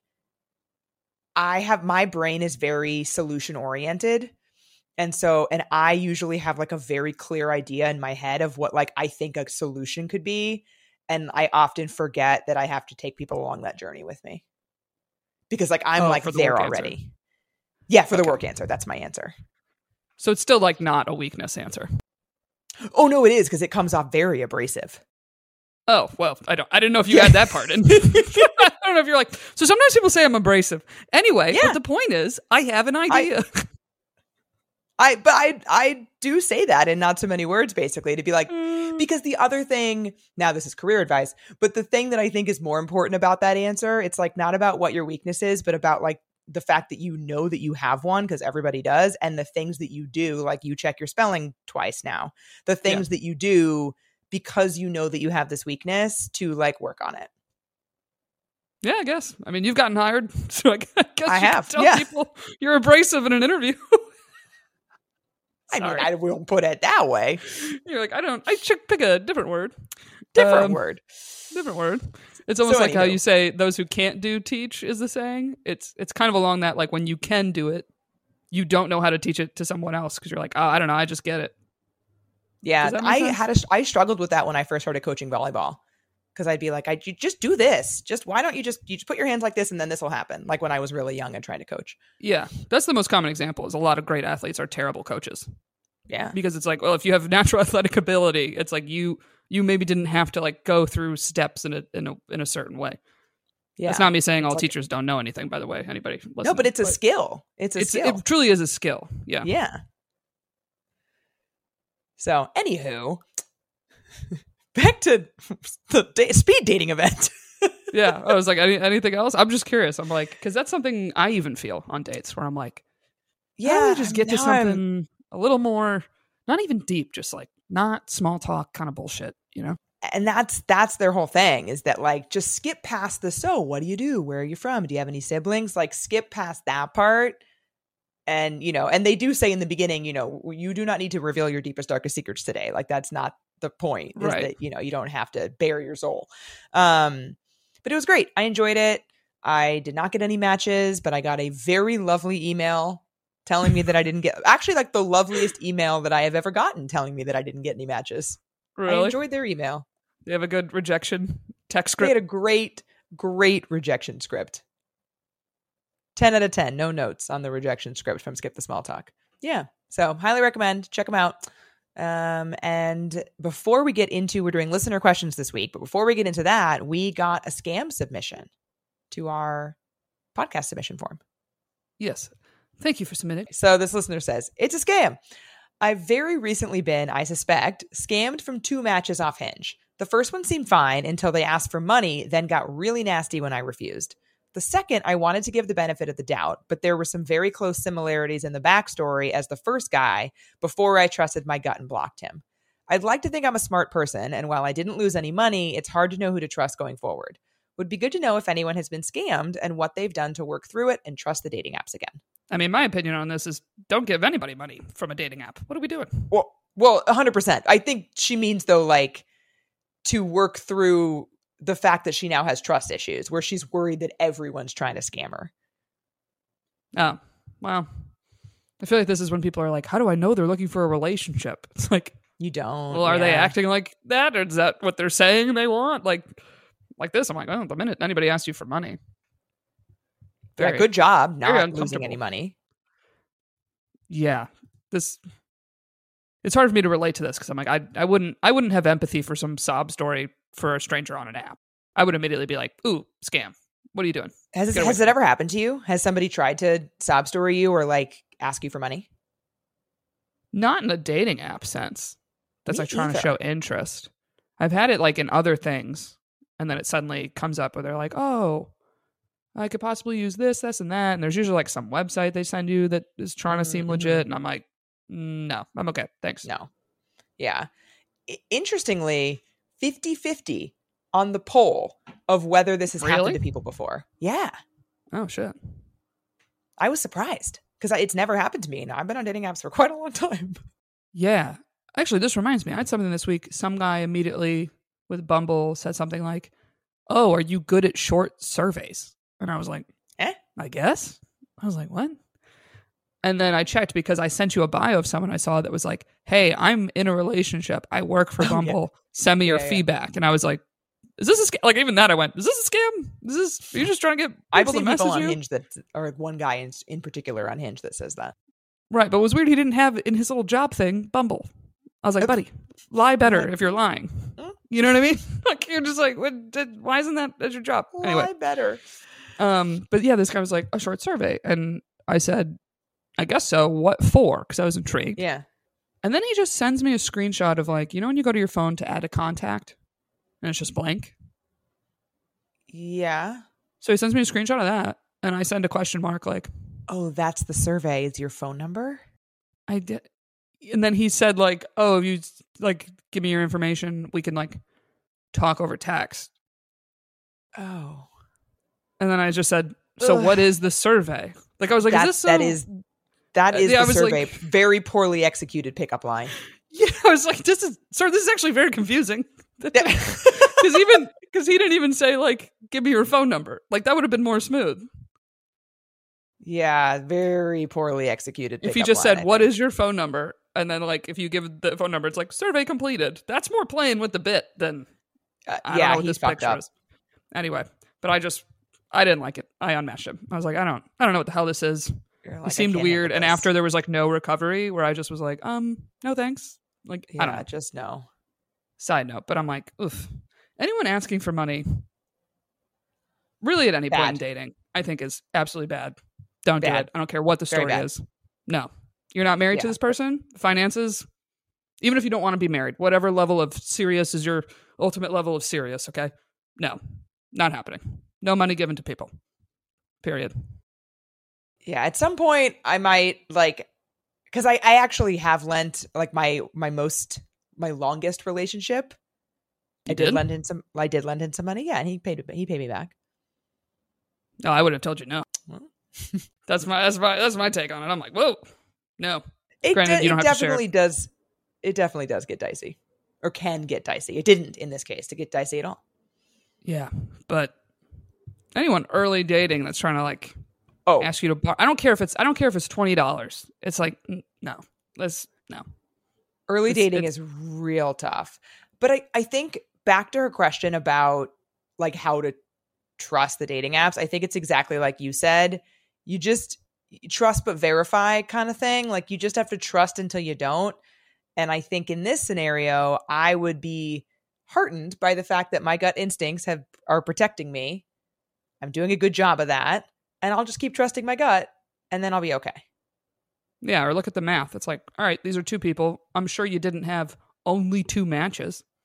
[SPEAKER 2] my brain is very solution oriented. And I usually have like a very clear idea in my head of what like I think a solution could be. And I often forget that I have to take people along that journey with me. Because like I'm like there already. Answer. Yeah, for the work answer. That's my answer.
[SPEAKER 1] So it's still like not a weakness answer.
[SPEAKER 2] Oh no, it is, because it comes off very abrasive.
[SPEAKER 1] Oh, well, I didn't know if you had that part in. I don't know if you're like, so sometimes people say I'm abrasive. Anyway, but the point is, I have an idea.
[SPEAKER 2] I do say that in not so many words, basically, to be like, because the other thing, now this is career advice, but the thing that I think is more important about that answer, it's like not about what your weakness is, but about like the fact that you know that you have one, because everybody does, and the things that you do, like you check your spelling twice now, the things that you do because you know that you have this weakness to like work on it.
[SPEAKER 1] Yeah, I guess. I mean, you've gotten hired, so I guess I
[SPEAKER 2] have.
[SPEAKER 1] Tell people you're abrasive in an interview.
[SPEAKER 2] I mean, I won't put it that way.
[SPEAKER 1] You're like, I should pick a different word.
[SPEAKER 2] Different word.
[SPEAKER 1] It's almost like how you say those who can't do teach is the saying. It's kind of along that, like when you can do it, you don't know how to teach it to someone else because you're like, oh, I don't know, I just get it.
[SPEAKER 2] Yeah, I struggled with that when I first started coaching volleyball, because I'd be like, you just do this. Just why don't you just put your hands like this and then this will happen? Like when I was really young and trying to coach.
[SPEAKER 1] Yeah, that's the most common example. Is a lot of great athletes are terrible coaches.
[SPEAKER 2] Yeah,
[SPEAKER 1] because it's like, well, if you have natural athletic ability, it's like you maybe didn't have to like go through steps in a certain way. Yeah, that's not me saying all teachers don't know anything. By the way, anybody listening.
[SPEAKER 2] No, but it's a skill. It's a skill.
[SPEAKER 1] It truly is a skill. Yeah.
[SPEAKER 2] Yeah. So, anywho, back to the speed dating event.
[SPEAKER 1] Yeah, I was like, anything else? I'm just curious. I'm like, because that's something I even feel on dates where I'm like, yeah, just get to something a little more, not even deep, just like not small talk kind of bullshit, you know?
[SPEAKER 2] And that's their whole thing, is that like, just skip past the, so what do you do? Where are you from? Do you have any siblings? Like skip past that part. And, you know, and they do say in the beginning, you know, you do not need to reveal your deepest, darkest secrets today. Like that's not the point, is
[SPEAKER 1] right.
[SPEAKER 2] that, you know, you don't have to bare your soul. But it was great. I enjoyed it. I did not get any matches, but I got a very lovely email telling me that I didn't get, actually like the loveliest email that I have ever gotten, telling me that I didn't get any matches.
[SPEAKER 1] Really?
[SPEAKER 2] I enjoyed their email.
[SPEAKER 1] They have a good rejection text script.
[SPEAKER 2] They had a great rejection script. 10 out of 10, no notes on the rejection script from Skip the Small Talk. Yeah, so highly recommend. Check them out. And before we get into, we're doing listener questions this week, but before we get into that, we got a scam submission to our podcast submission form.
[SPEAKER 1] Yes. Thank you for submitting.
[SPEAKER 2] So this listener says, it's a scam. I've very recently been, I suspect, scammed from 2 matches off Hinge. The first one seemed fine until they asked for money, then got really nasty when I refused. The second, I wanted to give the benefit of the doubt, but there were some very close similarities in the backstory as the first guy before I trusted my gut and blocked him. I'd like to think I'm a smart person, and while I didn't lose any money, it's hard to know who to trust going forward. Would be good to know if anyone has been scammed and what they've done to work through it and trust the dating apps again.
[SPEAKER 1] I mean, my opinion on this is don't give anybody money from a dating app. What are we doing?
[SPEAKER 2] Well, 100%. I think she means, though, like, to work through the fact that she now has trust issues where she's worried that everyone's trying to scam her.
[SPEAKER 1] Oh, well, I feel like this is when people are like, how do I know they're looking for a relationship? It's like,
[SPEAKER 2] you don't.
[SPEAKER 1] Well, are they acting like that? Or is that what they're saying they want? Like this. I'm like, oh, the minute anybody asks you for money.
[SPEAKER 2] Yeah, good job not losing any money.
[SPEAKER 1] Yeah. It's hard for me to relate to this because I'm like, I wouldn't have empathy for some sob story for a stranger on an app. I would immediately be like, ooh, scam. What are you doing?
[SPEAKER 2] Has it ever happened to you? Has somebody tried to sob story you or like ask you for money?
[SPEAKER 1] Not in a dating app sense. That's like trying to show interest. I've had it like in other things. And then it suddenly comes up where they're like, oh, I could possibly use this, and that. And there's usually like some website they send you that is trying to seem legit. And I'm like, no, I'm okay. Thanks.
[SPEAKER 2] No. Yeah. Interestingly, 50-50 on the poll of whether this has happened to people before. Yeah.
[SPEAKER 1] Oh, shit.
[SPEAKER 2] I was surprised because it's never happened to me. And I've been on dating apps for quite a long time.
[SPEAKER 1] Yeah. Actually, this reminds me. I had something this week. Some guy immediately with Bumble said something like, oh, are you good at short surveys? And I was like, I guess. I was like, what? And then I checked because I sent you a bio of someone I saw that was like, hey, I'm in a relationship. I work for Bumble. Send me your feedback. And I was like, is this a scam? Like, even that I went, is this a scam? Are you just trying to get people
[SPEAKER 2] I've seen
[SPEAKER 1] to message
[SPEAKER 2] people on
[SPEAKER 1] you?
[SPEAKER 2] Hinge that, or one guy in particular on Hinge that says that.
[SPEAKER 1] Right. But it was weird. He didn't have in his little job thing, Bumble. I was like, buddy, lie better if you're lying. You know what I mean? Like, you're just like, why isn't that as your job? Anyway.
[SPEAKER 2] Lie better.
[SPEAKER 1] But yeah, this guy was like, a short survey. And I said, I guess so. What for? Because I was intrigued.
[SPEAKER 2] Yeah.
[SPEAKER 1] And then he just sends me a screenshot of like, you know when you go to your phone to add a contact and it's just blank?
[SPEAKER 2] Yeah.
[SPEAKER 1] So he sends me a screenshot of that and I send a question mark like,
[SPEAKER 2] oh, that's the survey. Is your phone number?
[SPEAKER 1] I did. And then he said like, oh, if you like give me your information, we can like talk over text.
[SPEAKER 2] Oh.
[SPEAKER 1] And then I just said, so what is the survey? Like I was like, is this so?
[SPEAKER 2] That is the survey. Like, very poorly executed pickup line.
[SPEAKER 1] Yeah, I was like, this is actually very confusing. Because he didn't even say like, give me your phone number. Like that would have been more smooth.
[SPEAKER 2] Yeah, very poorly executed.
[SPEAKER 1] If he just said, what is your phone number? And then like, if you give the phone number, it's like survey completed. That's more playing with the bit than I don't know what this picture is. Anyway, but I didn't like it. I unmatched him. I was like, I don't know what the hell this is.
[SPEAKER 2] Like,
[SPEAKER 1] it seemed weird. And after there was like no recovery where I just was like, no thanks. Like,
[SPEAKER 2] yeah,
[SPEAKER 1] I don't know.
[SPEAKER 2] Just no.
[SPEAKER 1] Side note, but I'm like, oof. Anyone asking for money, really at any point in dating, I think is absolutely bad. Don't do it. I don't care what the story is. No. You're not married to this person. Finances, even if you don't want to be married, whatever level of serious is your ultimate level of serious, okay? No. Not happening. No money given to people. Period.
[SPEAKER 2] Yeah, at some point I might like, because I actually have lent like my longest relationship. I did lend in some money. Yeah, and he paid me back.
[SPEAKER 1] No, I would have told you no. Well. That's my take on it. I'm like, whoa, no. Granted, you don't have to share.
[SPEAKER 2] It definitely does get dicey, or can get dicey. It didn't in this case to get dicey at all.
[SPEAKER 1] Yeah, but anyone early dating that's trying to like ask you to I don't care if it's $20. It's like no.
[SPEAKER 2] Early dating is real tough. But I think back to her question about like how to trust the dating apps, I think it's exactly like you said. You just trust but verify kind of thing. Like you just have to trust until you don't. And I think in this scenario, I would be heartened by the fact that my gut instincts are protecting me. I'm doing a good job of that. And I'll just keep trusting my gut and then I'll be okay.
[SPEAKER 1] Yeah, or look at the math. It's like, all right, these are two people. I'm sure you didn't have only 2 matches.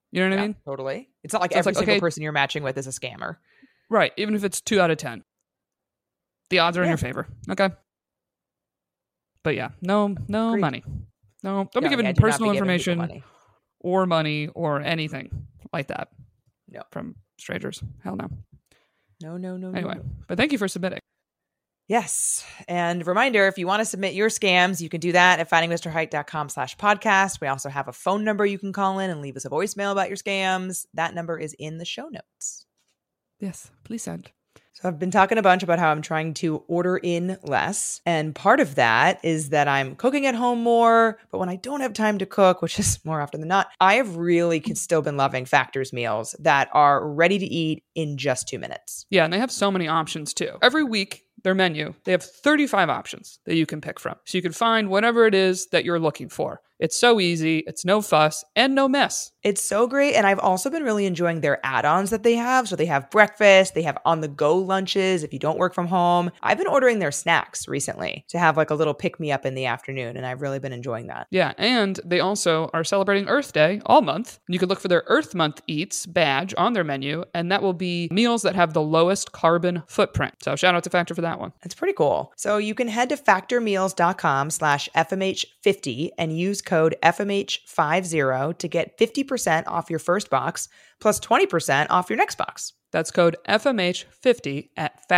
[SPEAKER 1] You know what I mean?
[SPEAKER 2] Totally. It's not like
[SPEAKER 1] So it's
[SPEAKER 2] every
[SPEAKER 1] like,
[SPEAKER 2] single
[SPEAKER 1] okay,
[SPEAKER 2] person you're matching with is a scammer.
[SPEAKER 1] right. Even if it's 2 out of 10, the odds are in
[SPEAKER 2] Yeah.
[SPEAKER 1] your favor. Okay. But yeah, no
[SPEAKER 2] Agreed.
[SPEAKER 1] money. No, don't be
[SPEAKER 2] No,
[SPEAKER 1] giving
[SPEAKER 2] yeah, do not
[SPEAKER 1] personal
[SPEAKER 2] be giving people
[SPEAKER 1] information
[SPEAKER 2] money.
[SPEAKER 1] or money or anything like that.
[SPEAKER 2] No.
[SPEAKER 1] From strangers. Hell no.
[SPEAKER 2] No.
[SPEAKER 1] Anyway,
[SPEAKER 2] no.
[SPEAKER 1] but thank you for submitting.
[SPEAKER 2] Yes. And reminder, if you want to submit your scams, you can do that at findingmrheight.com/podcast. We also have a phone number you can call in and leave us a voicemail about your scams. That number is in the show notes.
[SPEAKER 1] Yes, please send.
[SPEAKER 2] So I've been talking a bunch about how I'm trying to order in less. And part of that is that I'm cooking at home more. But when I don't have time to cook, which is more often than not, I have really still been loving Factor's meals that are ready to eat in just 2 minutes.
[SPEAKER 1] Yeah, and they have so many options too. Every week, their menu, they have 35 options that you can pick from. So you can find whatever it is that you're looking for. It's so easy, it's no fuss, and no mess.
[SPEAKER 2] It's so great. And I've also been really enjoying their add-ons that they have. So they have breakfast, they have on-the-go lunches if you don't work from home. I've been ordering their snacks recently to have like a little pick-me-up in the afternoon, and I've really been enjoying that.
[SPEAKER 1] Yeah, and they also are celebrating Earth Day all month. You can look for their Earth Month Eats badge on their menu, and that will be meals that have the lowest carbon footprint. So shout out to Factor for that one.
[SPEAKER 2] It's pretty cool. So you can head to factormeals.com/FMH50 and use code FMH50 to get 50% off your first box plus 20% off your next box.
[SPEAKER 1] That's code FMH50 at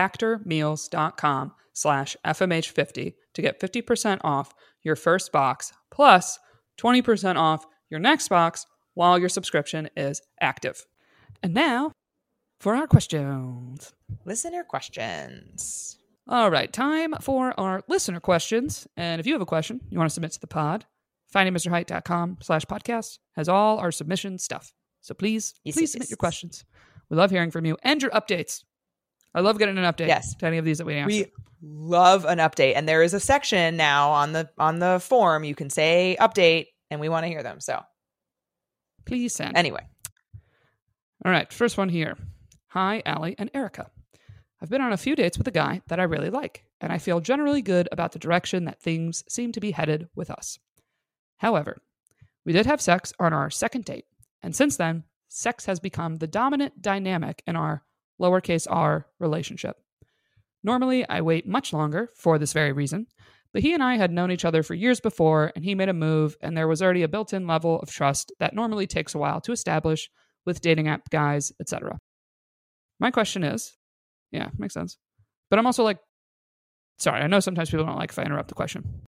[SPEAKER 1] factormeals.com/FMH50 to get 50% off your first box plus 20% off your next box while your subscription is active. And now for our questions.
[SPEAKER 2] Listener questions.
[SPEAKER 1] All right, time for our listener questions. And if you have a question you want to submit to the pod, findingmrheight.com/podcast has all our submission stuff. So please submit your questions. We love hearing from you and your updates. I love getting an update to any of these that we answer.
[SPEAKER 2] We love an update. And there is a section now on the form. You can say update and we want to hear them. So
[SPEAKER 1] please send.
[SPEAKER 2] Anyway.
[SPEAKER 1] All right, first one here. Hi, Allie and Erica. I've been on a few dates with a guy that I really like, and I feel generally good about the direction that things seem to be headed with us. However, we did have sex on our second date, and since then, sex has become the dominant dynamic in our lowercase r relationship. Normally, I wait much longer for this very reason, but he and I had known each other for years before, and he made a move, and there was already a built-in level of trust that normally takes a while to establish with dating app guys, etc. My question is, yeah, makes sense. But I'm also like, sorry, I know sometimes people don't like if I interrupt the question.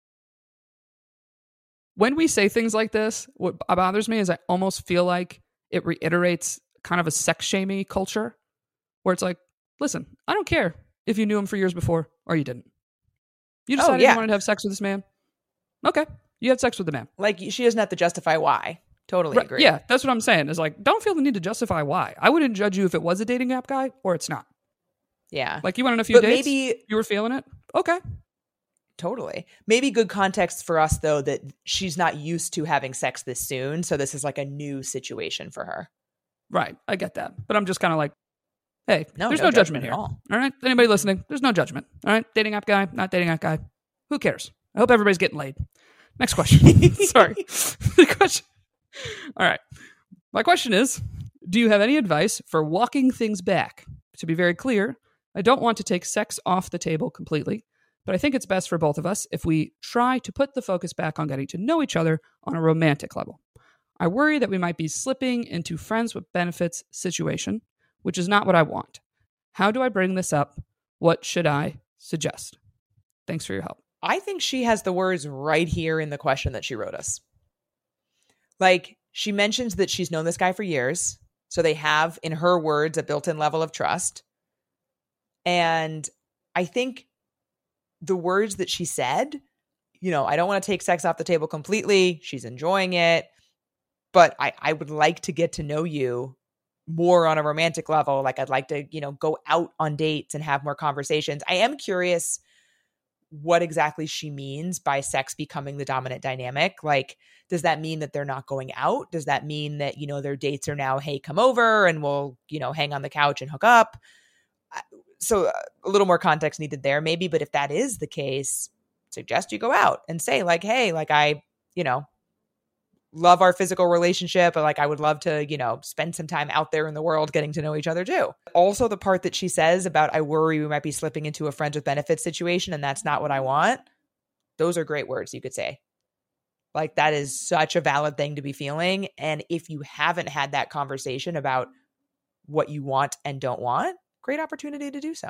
[SPEAKER 1] When we say things like this, what bothers me is I almost feel like it reiterates kind of a sex-shaming culture where it's like, listen, I don't care if you knew him for years before or you didn't. You decided you wanted to have sex with this man. Okay, you had sex with the man.
[SPEAKER 2] Like, she doesn't have to justify why. Totally agree.
[SPEAKER 1] Yeah, that's what I'm saying. Is like, don't feel the need to justify why. I wouldn't judge you if it was a dating app guy or it's not.
[SPEAKER 2] Yeah.
[SPEAKER 1] Like, you went on a few dates,
[SPEAKER 2] maybe
[SPEAKER 1] you were feeling it. Okay.
[SPEAKER 2] Totally. Maybe good context for us, though, that she's not used to having sex this soon. So this is like a new situation for her.
[SPEAKER 1] Right. I get that. But I'm just kind of like, hey, there's
[SPEAKER 2] no
[SPEAKER 1] no judgment here.
[SPEAKER 2] at all
[SPEAKER 1] right. Anybody listening? There's no judgment. All right. Dating app guy, not dating app guy. Who cares? I hope everybody's getting laid. Next question. Sorry. The question. All right. My question is, do you have any advice for walking things back? To be very clear, I don't want to take sex off the table completely, but I think it's best for both of us if we try to put the focus back on getting to know each other on a romantic level. I worry that we might be slipping into friends with benefits situation, which is not what I want. How do I bring this up? What should I suggest? Thanks for your help.
[SPEAKER 2] I think she has the words right here in the question that she wrote us. Like, she mentions that she's known this guy for years. So they have, in her words, a built-in level of trust. And I think the words that she said, I don't want to take sex off the table completely. She's enjoying it. But I would like to get to know you more on a romantic level. Like, I'd like to, go out on dates and have more conversations. I am curious what exactly she means by sex becoming the dominant dynamic. Like, does that mean that they're not going out? Does that mean that, their dates are now, hey, come over and we'll, hang on the couch and hook up? So a little more context needed there maybe. But if that is the case, suggest you go out and say like, hey, like love our physical relationship, but like I would love to, spend some time out there in the world getting to know each other too. Also, the part that she says about I worry we might be slipping into a friends with benefits situation and that's not what I want. Those are great words you could say. Like that is such a valid thing to be feeling. And if you haven't had that conversation about what you want and don't want, great opportunity to do so.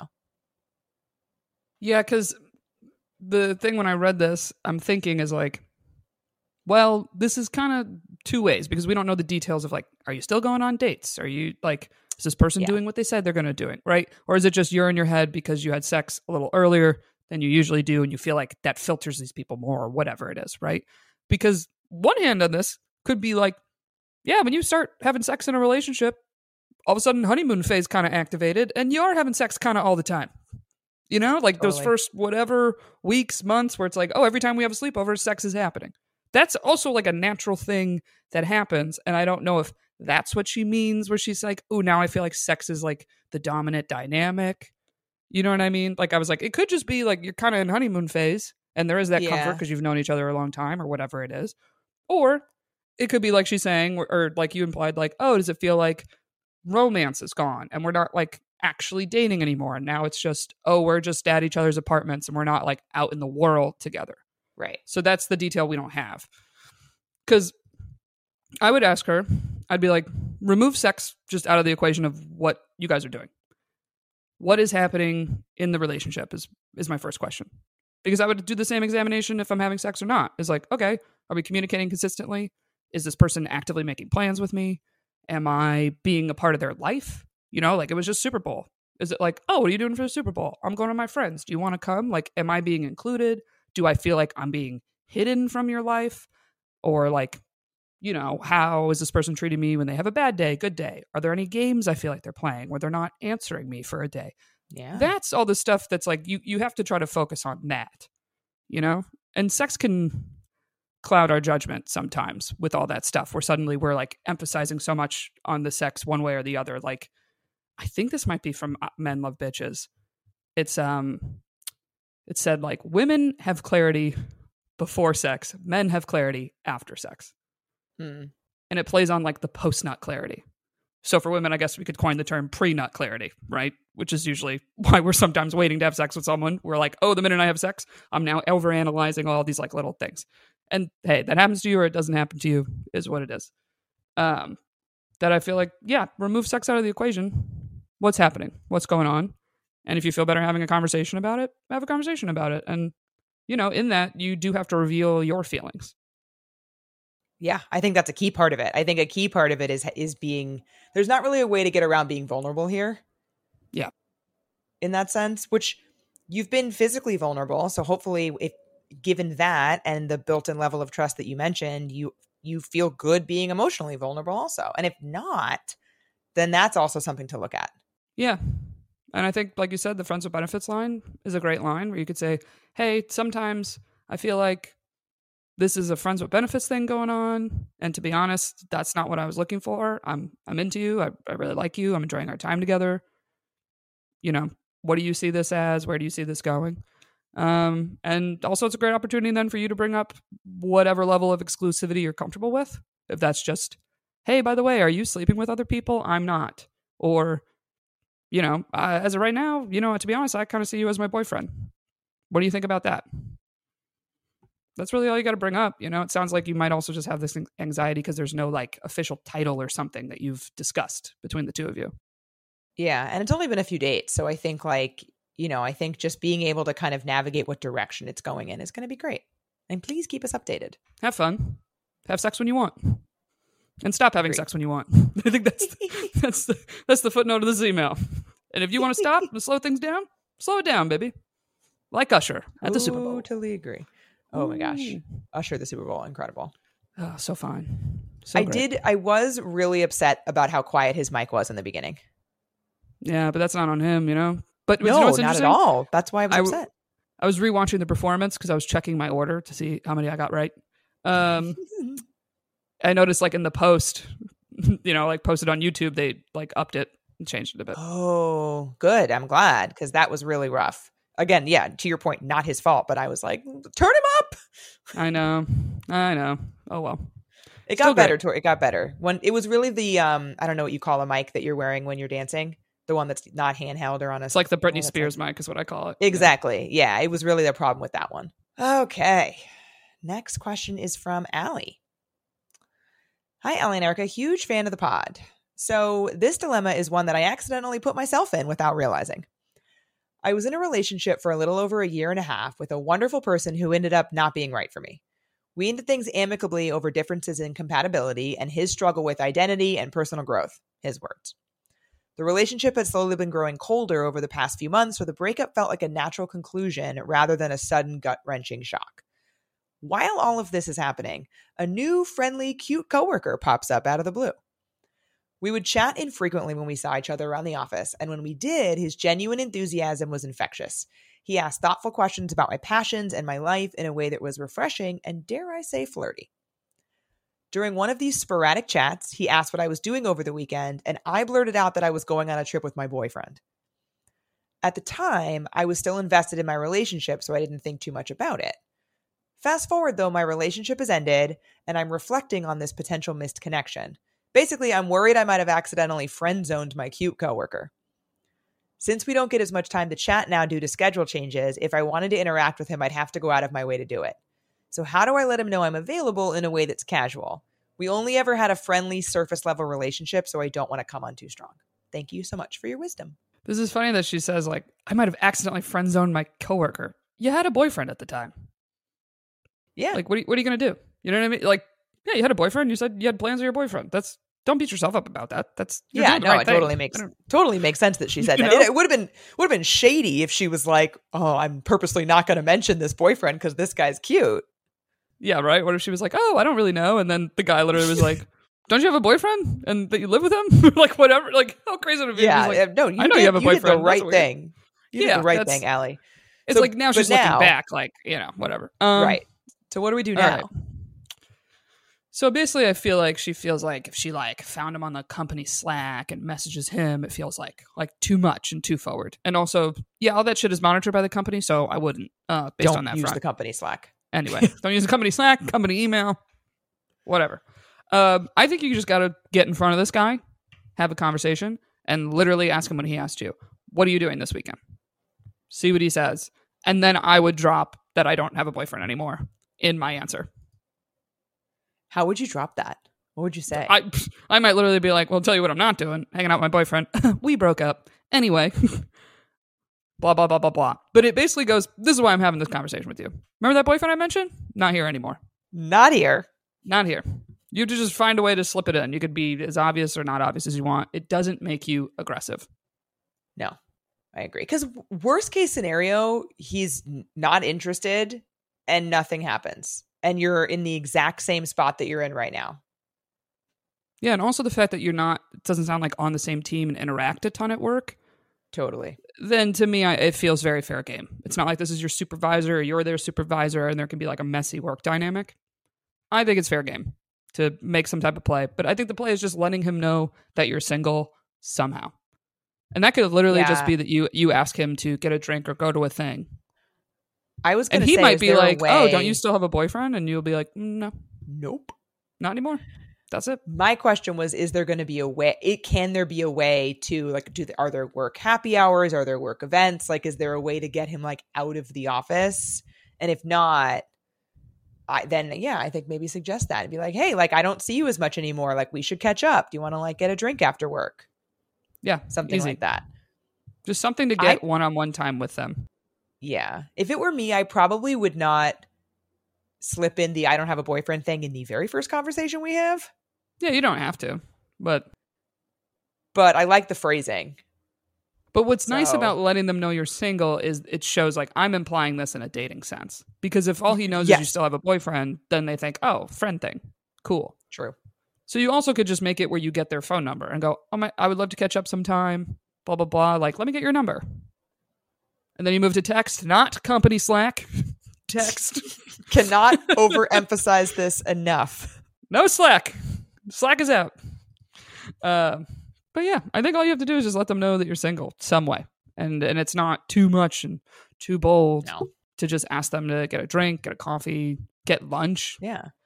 [SPEAKER 1] Yeah, because the thing when I read this, I'm thinking is like, well, this is kind of two ways because we don't know the details of like, are you still going on dates? Are you like, is this person doing what they said they're going to do? Right? Or is it just you're in your head because you had sex a little earlier than you usually do and you feel like that filters these people more or whatever it is, right? Because one hand on this could be like, yeah, when you start having sex in a relationship, all of a sudden honeymoon phase kind of activated and you are having sex kind of all the time. Like those first whatever weeks, months where it's like, oh, every time we have a sleepover, sex is happening. That's also like a natural thing that happens. And I don't know if that's what she means where she's like, oh, now I feel like sex is like the dominant dynamic. You know what I mean? Like I was like, it could just be like you're kind of in honeymoon phase and there is that comfort because you've known each other a long time or whatever it is. Or it could be like she's saying, or like you implied, like, oh, does it feel like romance is gone and we're not like actually dating anymore? And now it's just, oh, we're just at each other's apartments and we're not like out in the world together.
[SPEAKER 2] Right.
[SPEAKER 1] So that's the detail we don't have. Because I would ask her, I'd be like, remove sex just out of the equation of what you guys are doing. What is happening in the relationship is my first question. Because I would do the same examination if I'm having sex or not. It's like, okay, are we communicating consistently? Is this person actively making plans with me? Am I being a part of their life? Like it was just Super Bowl. Is it like, oh, what are you doing for the Super Bowl? I'm going with my friends. Do you want to come? Like, am I being included? Do I feel like I'm being hidden from your life? Or like, how is this person treating me when they have a bad day, good day? Are there any games I feel like they're playing where they're not answering me for a day?
[SPEAKER 2] Yeah.
[SPEAKER 1] That's all the stuff that's like, you have to try to focus on that, And sex can cloud our judgment sometimes with all that stuff where suddenly we're like emphasizing so much on the sex one way or the other. Like, I think this might be from Men Love Bitches. It said like women have clarity before sex, men have clarity after sex. And it plays on like the post-nut clarity. So for women, I guess we could coin the term pre-nut clarity, right? Which is usually why we're sometimes waiting to have sex with someone. We're like, oh, the minute I have sex, I'm now overanalyzing all these like little things. And hey, that happens to you or it doesn't happen to you is what it is. That I feel like, yeah, remove sex out of the equation. What's happening? What's going on? And if you feel better having a conversation about it, have a conversation about it. And, in that, you do have to reveal your feelings.
[SPEAKER 2] Yeah, I think that's a key part of it. I think a key part of it is being, there's not really a way to get around being vulnerable here.
[SPEAKER 1] Yeah.
[SPEAKER 2] In that sense, which you've been physically vulnerable. So hopefully if given that and the built-in level of trust that you mentioned, you feel good being emotionally vulnerable also. And if not, then that's also something to look at.
[SPEAKER 1] Yeah. And I think, like you said, the friends with benefits line is a great line where you could say, hey, sometimes I feel like this is a friends with benefits thing going on. And to be honest, that's not what I was looking for. I'm into you. I really like you. I'm enjoying our time together. What do you see this as? Where do you see this going? And also it's a great opportunity then for you to bring up whatever level of exclusivity you're comfortable with. If that's just, hey, by the way, are you sleeping with other people? I'm not. Or, as of right now, to be honest, I kind of see you as my boyfriend. What do you think about that? That's really all you got to bring up. It sounds like you might also just have this anxiety because there's no like official title or something that you've discussed between the two of you.
[SPEAKER 2] Yeah. And it's only been a few dates. So I think I think just being able to kind of navigate what direction it's going in is going to be great. And please keep us updated.
[SPEAKER 1] Have fun. Have sex when you want. And stop having sex when you want. I think that's the footnote of this email. And if you want to stop and slow things down, slow it down, baby. Like Usher at the Super Bowl.
[SPEAKER 2] Totally agree. Oh my gosh. Usher, the Super Bowl. Incredible.
[SPEAKER 1] Oh, so fine. So great.
[SPEAKER 2] I was really upset about how quiet his mic was in the beginning.
[SPEAKER 1] Yeah, but that's not on him, But
[SPEAKER 2] no, not at all. That's why I was upset.
[SPEAKER 1] I was rewatching the performance because I was checking my order to see how many I got right. I noticed like in the post, like posted on YouTube, they like upped it and changed it a bit.
[SPEAKER 2] Oh, good. I'm glad because that was really rough. Again, yeah, to your point, not his fault, but I was like, turn him up.
[SPEAKER 1] I know. Oh, well.
[SPEAKER 2] It got better. It got better when it was really the I don't know what you call a mic that you're wearing when you're dancing. The one that's not handheld or on a.
[SPEAKER 1] It's like the Britney Spears mic is what I call it.
[SPEAKER 2] Exactly. Yeah, it was really the problem with that one. Okay. Next question is from Allie. Hi, Allie and Erica. Huge fan of the pod. So this dilemma is one that I accidentally put myself in without realizing. I was in a relationship for a little over a year and a half with a wonderful person who ended up not being right for me. We ended things amicably over differences in compatibility and his struggle with identity and personal growth, his words. The relationship had slowly been growing colder over the past few months, so the breakup felt like a natural conclusion rather than a sudden gut-wrenching shock. While all of this is happening, a new, friendly, cute coworker pops up out of the blue. We would chat infrequently when we saw each other around the office, and when we did, his genuine enthusiasm was infectious. He asked thoughtful questions about my passions and my life in a way that was refreshing and, dare I say, flirty. During one of these sporadic chats, he asked what I was doing over the weekend, and I blurted out that I was going on a trip with my boyfriend. At the time, I was still invested in my relationship, so I didn't think too much about it. Fast forward, though, my relationship has ended, and I'm reflecting on this potential missed connection. Basically, I'm worried I might have accidentally friend-zoned my cute coworker. Since we don't get as much time to chat now due to schedule changes, if I wanted to interact with him, I'd have to go out of my way to do it. So how do I let him know I'm available in a way that's casual? We only ever had a friendly surface-level relationship, so I don't want to come on too strong. Thank you so much for your wisdom.
[SPEAKER 1] This is funny that she says, like, I might have accidentally friend-zoned my coworker. You had a boyfriend at the time.
[SPEAKER 2] Yeah.
[SPEAKER 1] Like, what are you going to do? You know what I mean? Like, yeah, you had a boyfriend. You said you had plans with your boyfriend. Don't beat yourself up about that.
[SPEAKER 2] It totally makes sense that she said that. It would have been shady if she was like, "Oh, I'm purposely not going to mention this boyfriend because this guy's cute."
[SPEAKER 1] Yeah, right. What if she was like, "Oh, I don't really know," and then the guy literally was like, "Don't you have a boyfriend and that you live with him?" Like whatever. Like how crazy would it be?
[SPEAKER 2] Yeah,
[SPEAKER 1] like,
[SPEAKER 2] no, you have a boyfriend. You did the right thing. You did the right thing, Allie.
[SPEAKER 1] It's like now she's looking back, like whatever.
[SPEAKER 2] Right. So what do we do now?
[SPEAKER 1] Right. So basically, I feel like she feels like if she like found him on the company Slack and messages him, it feels like too much and too forward. And also, yeah, all that shit is monitored by the company, so I wouldn't based on that.
[SPEAKER 2] Don't use
[SPEAKER 1] front.
[SPEAKER 2] the company Slack.
[SPEAKER 1] Anyway, don't use the company Slack, company email, whatever. I think you just got to get in front of this guy, have a conversation, and literally ask him when he asked you, "What are you doing this weekend?" See what he says, and then I would drop that I don't have a boyfriend anymore in my answer.
[SPEAKER 2] How would you drop that? What would you say?
[SPEAKER 1] I might literally be like, well, I'll tell you what I'm not doing. Hanging out with my boyfriend. We broke up. Anyway. Blah, blah, blah, blah, blah. But it basically goes, this is why I'm having this conversation with you. Remember that boyfriend I mentioned? Not here anymore.
[SPEAKER 2] Not here.
[SPEAKER 1] Not here. You just find a way to slip it in. You could be as obvious or not obvious as you want. It doesn't make you aggressive.
[SPEAKER 2] No, I agree. Because worst case scenario, he's not interested and nothing happens. And you're in the exact same spot that you're in right now.
[SPEAKER 1] Yeah, and also the fact that you're not, it doesn't sound like on the same team and interact a ton at work.
[SPEAKER 2] Totally.
[SPEAKER 1] Then to me, it feels very fair game. It's not like this is your supervisor or you're their supervisor and there can be like a messy work dynamic. I think it's fair game to make some type of play. But I think the play is just letting him know that you're single somehow. And that could literally just be that you ask him to get a drink or go to a thing.
[SPEAKER 2] I was going to
[SPEAKER 1] say,
[SPEAKER 2] and he might
[SPEAKER 1] be like, "Oh, don't you still have a boyfriend?" And you'll be like, "No,
[SPEAKER 2] nope,
[SPEAKER 1] not anymore." That's it.
[SPEAKER 2] My question was: is there going to be a way? Can there be a way to like are there work happy hours? Are there work events? Like, is there a way to get him like out of the office? And if not, I think maybe suggest that and be like, "Hey, like I don't see you as much anymore. Like we should catch up. Do you want to like get a drink after work?"
[SPEAKER 1] Yeah,
[SPEAKER 2] something
[SPEAKER 1] easy.
[SPEAKER 2] Like that.
[SPEAKER 1] Just something to get one-on-one time with them.
[SPEAKER 2] Yeah. If it were me, I probably would not slip in the I don't have a boyfriend thing in the very first conversation we have.
[SPEAKER 1] Yeah, you don't have to. But
[SPEAKER 2] I like the phrasing.
[SPEAKER 1] But what's nice about letting them know you're single is it shows like I'm implying this in a dating sense. Because if all he knows is you still have a boyfriend, then they think, oh, friend thing. Cool.
[SPEAKER 2] True.
[SPEAKER 1] So you also could just make it where you get their phone number and go, oh, I would love to catch up sometime. Blah, blah, blah. Like, let me get your number. And then you move to text, not company Slack. Text.
[SPEAKER 2] Cannot overemphasize this enough.
[SPEAKER 1] No Slack. Slack is out. But yeah, I think all you have to do is just let them know that you're single some way. And it's not too much and too bold to just ask them to get a drink, get a coffee, get lunch.
[SPEAKER 2] Yeah.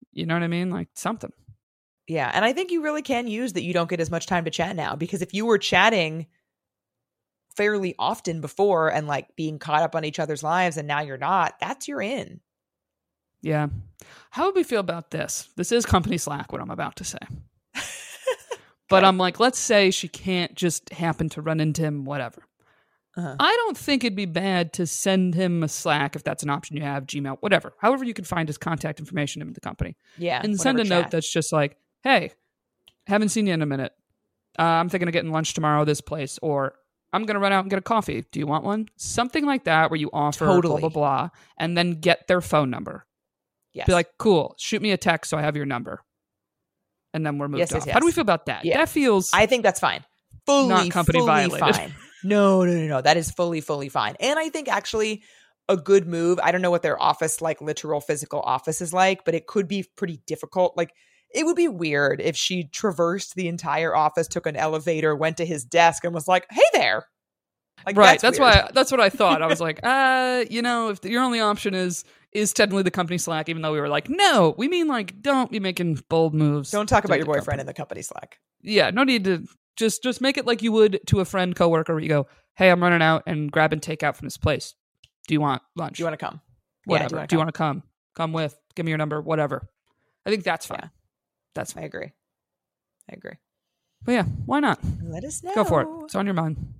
[SPEAKER 1] You know what I mean? Like something.
[SPEAKER 2] Yeah. And I think you really can use that you don't get as much time to chat now, because if you were chatting fairly often before and like being caught up on each other's lives and now you're not, that's your in.
[SPEAKER 1] Yeah. How would we feel about this? This is company Slack, what I'm about to say. But I'm like, let's say she can't just happen to run into him, whatever. I don't think it'd be bad to send him a Slack if that's an option you have, Gmail, whatever. However you can find his contact information in the company.
[SPEAKER 2] Yeah.
[SPEAKER 1] And send a note that's just like, hey, haven't seen you in a minute. I'm thinking of getting lunch tomorrow at this place, or I'm going to run out and get a coffee. Do you want one? Something like that where you offer blah, blah, blah, and then get their phone number.
[SPEAKER 2] Yes.
[SPEAKER 1] Be like, cool, shoot me a text so I have your number. And then we're moved off.
[SPEAKER 2] Yes.
[SPEAKER 1] How do we feel about that?
[SPEAKER 2] Yeah.
[SPEAKER 1] That feels...
[SPEAKER 2] I think that's fine.
[SPEAKER 1] Not company violated.
[SPEAKER 2] Fine. No. That is fully fine. And I think actually a good move, I don't know what their office, like literal physical office is like, but it could be pretty difficult. Like it would be weird if she traversed the entire office, took an elevator, went to his desk and was like, hey there. Like,
[SPEAKER 1] right. That's what I thought. I was like, if your only option is technically the company Slack, even though we were like, no, we mean like, don't be making bold moves.
[SPEAKER 2] Don't talk about your boyfriend in the company Slack.
[SPEAKER 1] Yeah. No need to just make it like you would to a friend, coworker, where you go, hey, I'm running out and grabbing takeout from this place. Do you want lunch?
[SPEAKER 2] Do you want to come?
[SPEAKER 1] Whatever.
[SPEAKER 2] Yeah,
[SPEAKER 1] do you want to come? Come with, give me your number, whatever. I think that's fine.
[SPEAKER 2] Yeah.
[SPEAKER 1] That's fine.
[SPEAKER 2] I agree.
[SPEAKER 1] But yeah, why not?
[SPEAKER 2] Let us know.
[SPEAKER 1] Go for it. It's on your mind.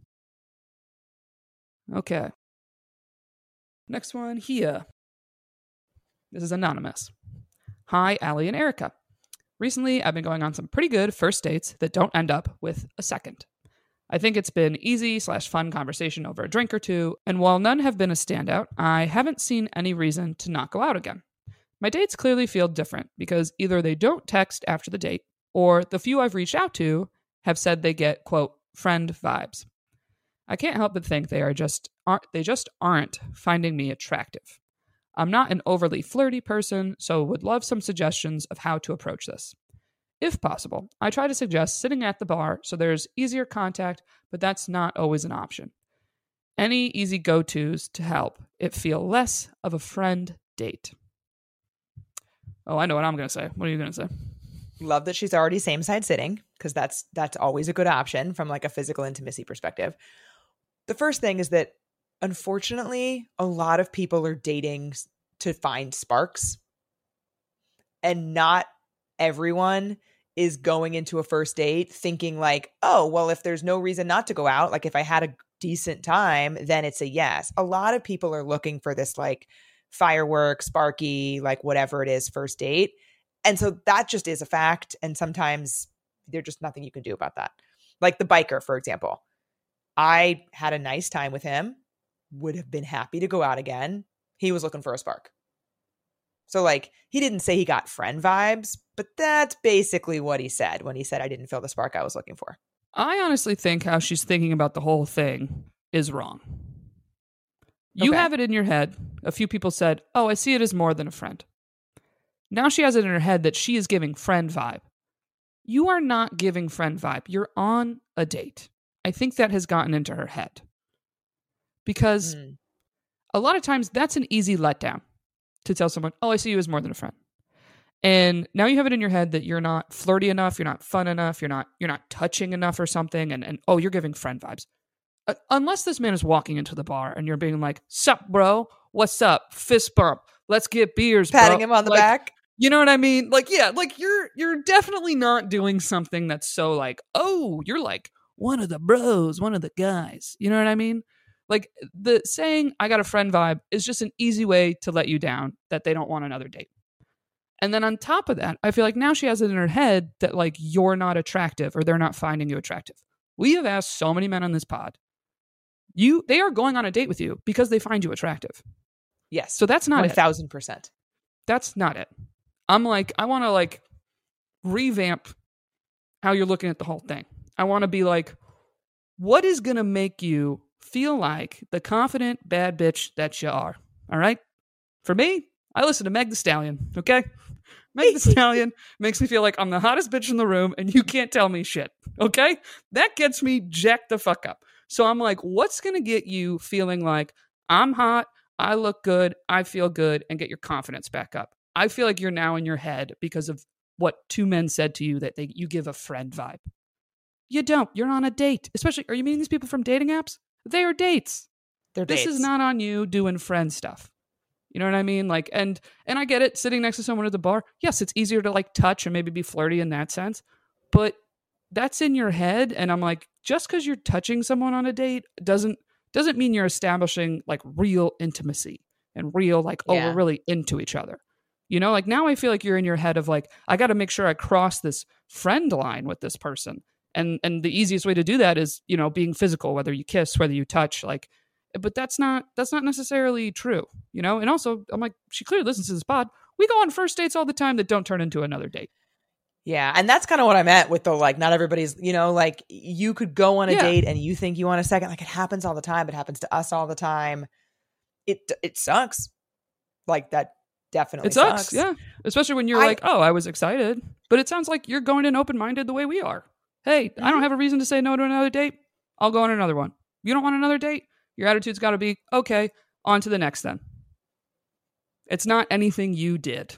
[SPEAKER 1] Okay. Next one here. This is anonymous. Hi, Allie and Erica. Recently, I've been going on some pretty good first dates that don't end up with a second. I think it's been easy/fun conversation over a drink or two, and while none have been a standout, I haven't seen any reason to not go out again. My dates clearly feel different because either they don't text after the date, or the few I've reached out to have said they get, quote, friend vibes. I can't help but think they just aren't finding me attractive. I'm not an overly flirty person, so would love some suggestions of how to approach this. If possible, I try to suggest sitting at the bar so there's easier contact, but that's not always an option. Any easy go-tos to help it feel less of a friend date? Oh, I know what I'm going to say. What are you going to say?
[SPEAKER 2] Love that she's already same side sitting, because that's always a good option from like a physical intimacy perspective. The first thing is that unfortunately, a lot of people are dating to find sparks, and not everyone is going into a first date thinking like, oh, well, if there's no reason not to go out, like if I had a decent time, then it's a yes. A lot of people are looking for this like firework, sparky, like whatever it is, first date. And so that just is a fact. And sometimes there's just nothing you can do about that. Like the biker, for example. I had a nice time with him, would have been happy to go out again. He was looking for a spark. So like, he didn't say he got friend vibes, but that's basically what he said when he said I didn't feel the spark I was looking for.
[SPEAKER 1] I honestly think how she's thinking about the whole thing is wrong. You have it in your head. A few people said, oh, I see it as more than a friend. Now she has it in her head that she is giving friend vibe. You are not giving friend vibe. You're on a date. I think that has gotten into her head. Because a lot of times that's an easy letdown to tell someone, oh, I see you as more than a friend. And now you have it in your head that you're not flirty enough, you're not fun enough, you're not touching enough or something, and oh, you're giving friend vibes. Unless this man is walking into the bar and you're being like, sup, bro? What's up? Fist bump. Let's get beers,
[SPEAKER 2] patting
[SPEAKER 1] bro.
[SPEAKER 2] him on the
[SPEAKER 1] like,
[SPEAKER 2] back.
[SPEAKER 1] You know what I mean? Like, yeah, like you're definitely not doing something that's so like, oh, you're like one of the bros, one of the guys. You know what I mean? Like the saying, I got a friend vibe is just an easy way to let you down that they don't want another date. And then on top of that, I feel like now she has it in her head that like you're not attractive or they're not finding you attractive. We have asked so many men on this pod. They are going on a date with you because they find you attractive.
[SPEAKER 2] Yes.
[SPEAKER 1] So that's not
[SPEAKER 2] 1,000%.
[SPEAKER 1] That's not it. I'm like, I want to like revamp how you're looking at the whole thing. I want to be like, what is going to make you feel like the confident bad bitch that you are? All right. For me, I listen to Meg Thee Stallion. Okay. Meg Thee Stallion makes me feel like I'm the hottest bitch in the room and you can't tell me shit. Okay. That gets me jacked the fuck up. So I'm like, what's going to get you feeling like I'm hot, I look good, I feel good, and get your confidence back up? I feel like you're now in your head because of what two men said to you that you give a friend vibe. You don't. You're on a date. Especially, are you meeting these people from dating apps? They are dates.
[SPEAKER 2] They're
[SPEAKER 1] This
[SPEAKER 2] dates.
[SPEAKER 1] is not on you doing friend stuff. You know what I mean? Like, and I get it, sitting next to someone at the bar. Yes, it's easier to like touch and maybe be flirty in that sense, but that's in your head. And I'm like, just because you're touching someone on a date doesn't mean you're establishing like real intimacy and real like, oh, we're really into each other. You know, like now I feel like you're in your head of like, I got to make sure I cross this friend line with this person. And the easiest way to do that is, you know, being physical, whether you kiss, whether you touch, like, but that's not necessarily true, you know? And also, I'm like, she clearly listens to this pod. We go on first dates all the time that don't turn into another date.
[SPEAKER 2] Yeah. And that's kind of what I meant with the, like, not everybody's, you know, like you could go on a date and you think you want a second. Like it happens all the time. It happens to us all the time. It sucks. Like that definitely sucks.
[SPEAKER 1] Yeah. Especially when you're like, oh, I was excited. But it sounds like you're going in open-minded the way we are. Hey, I don't have a reason to say no to another date. I'll go on another one. You don't want another date? Your attitude's got to be, okay, on to the next then. It's not anything you did.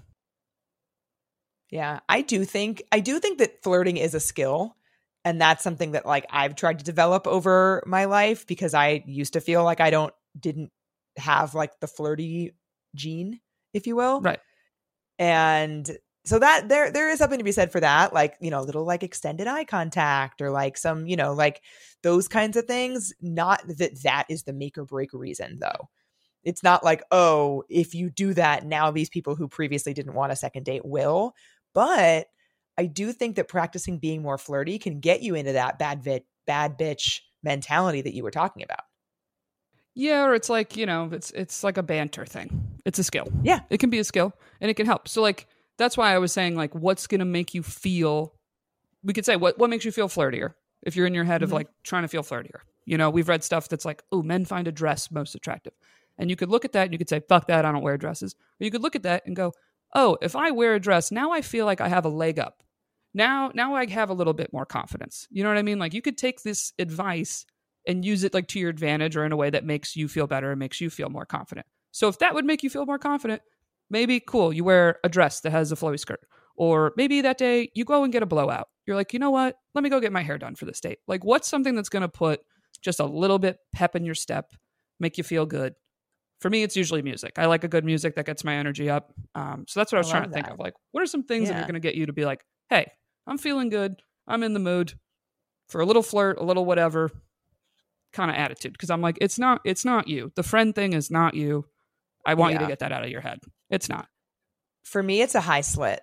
[SPEAKER 2] Yeah, I do think that flirting is a skill. And that's something that like I've tried to develop over my life because I used to feel like I didn't have like the flirty gene, if you will.
[SPEAKER 1] Right.
[SPEAKER 2] And so that there is something to be said for that, like, you know, a little like extended eye contact or like some, you know, like those kinds of things. Not that is the make or break reason, though. It's not like, oh, if you do that, now these people who previously didn't want a second date will. But I do think that practicing being more flirty can get you into that bad bitch mentality that you were talking about.
[SPEAKER 1] Yeah, or it's like, you know, it's like a banter thing. It's a skill.
[SPEAKER 2] Yeah.
[SPEAKER 1] It can be a skill and it can help. So like, that's why I was saying, like, what's going to make you feel, we could say, what makes you feel flirtier? If you're in your head of, like, trying to feel flirtier. You know, we've read stuff that's like, oh, men find a dress most attractive. And you could look at that and you could say, fuck that, I don't wear dresses. Or you could look at that and go, oh, if I wear a dress, now I feel like I have a leg up. Now I have a little bit more confidence. You know what I mean? Like, you could take this advice and use it, like, to your advantage or in a way that makes you feel better and makes you feel more confident. So if that would make you feel more confident, maybe cool, you wear a dress that has a flowy skirt. Or maybe that day you go and get a blowout. You're like, you know what? Let me go get my hair done for this date. Like, what's something that's going to put just a little bit pep in your step, make you feel good? For me, it's usually music. I like a good music that gets my energy up. So that's what I was trying to think of. Like, what are some things that are going to get you to be like, hey, I'm feeling good. I'm in the mood for a little flirt, a little whatever kind of attitude. Because I'm like, it's not you. The friend thing is not you. I want you to get that out of your head. It's not.
[SPEAKER 2] For me, it's a high slit.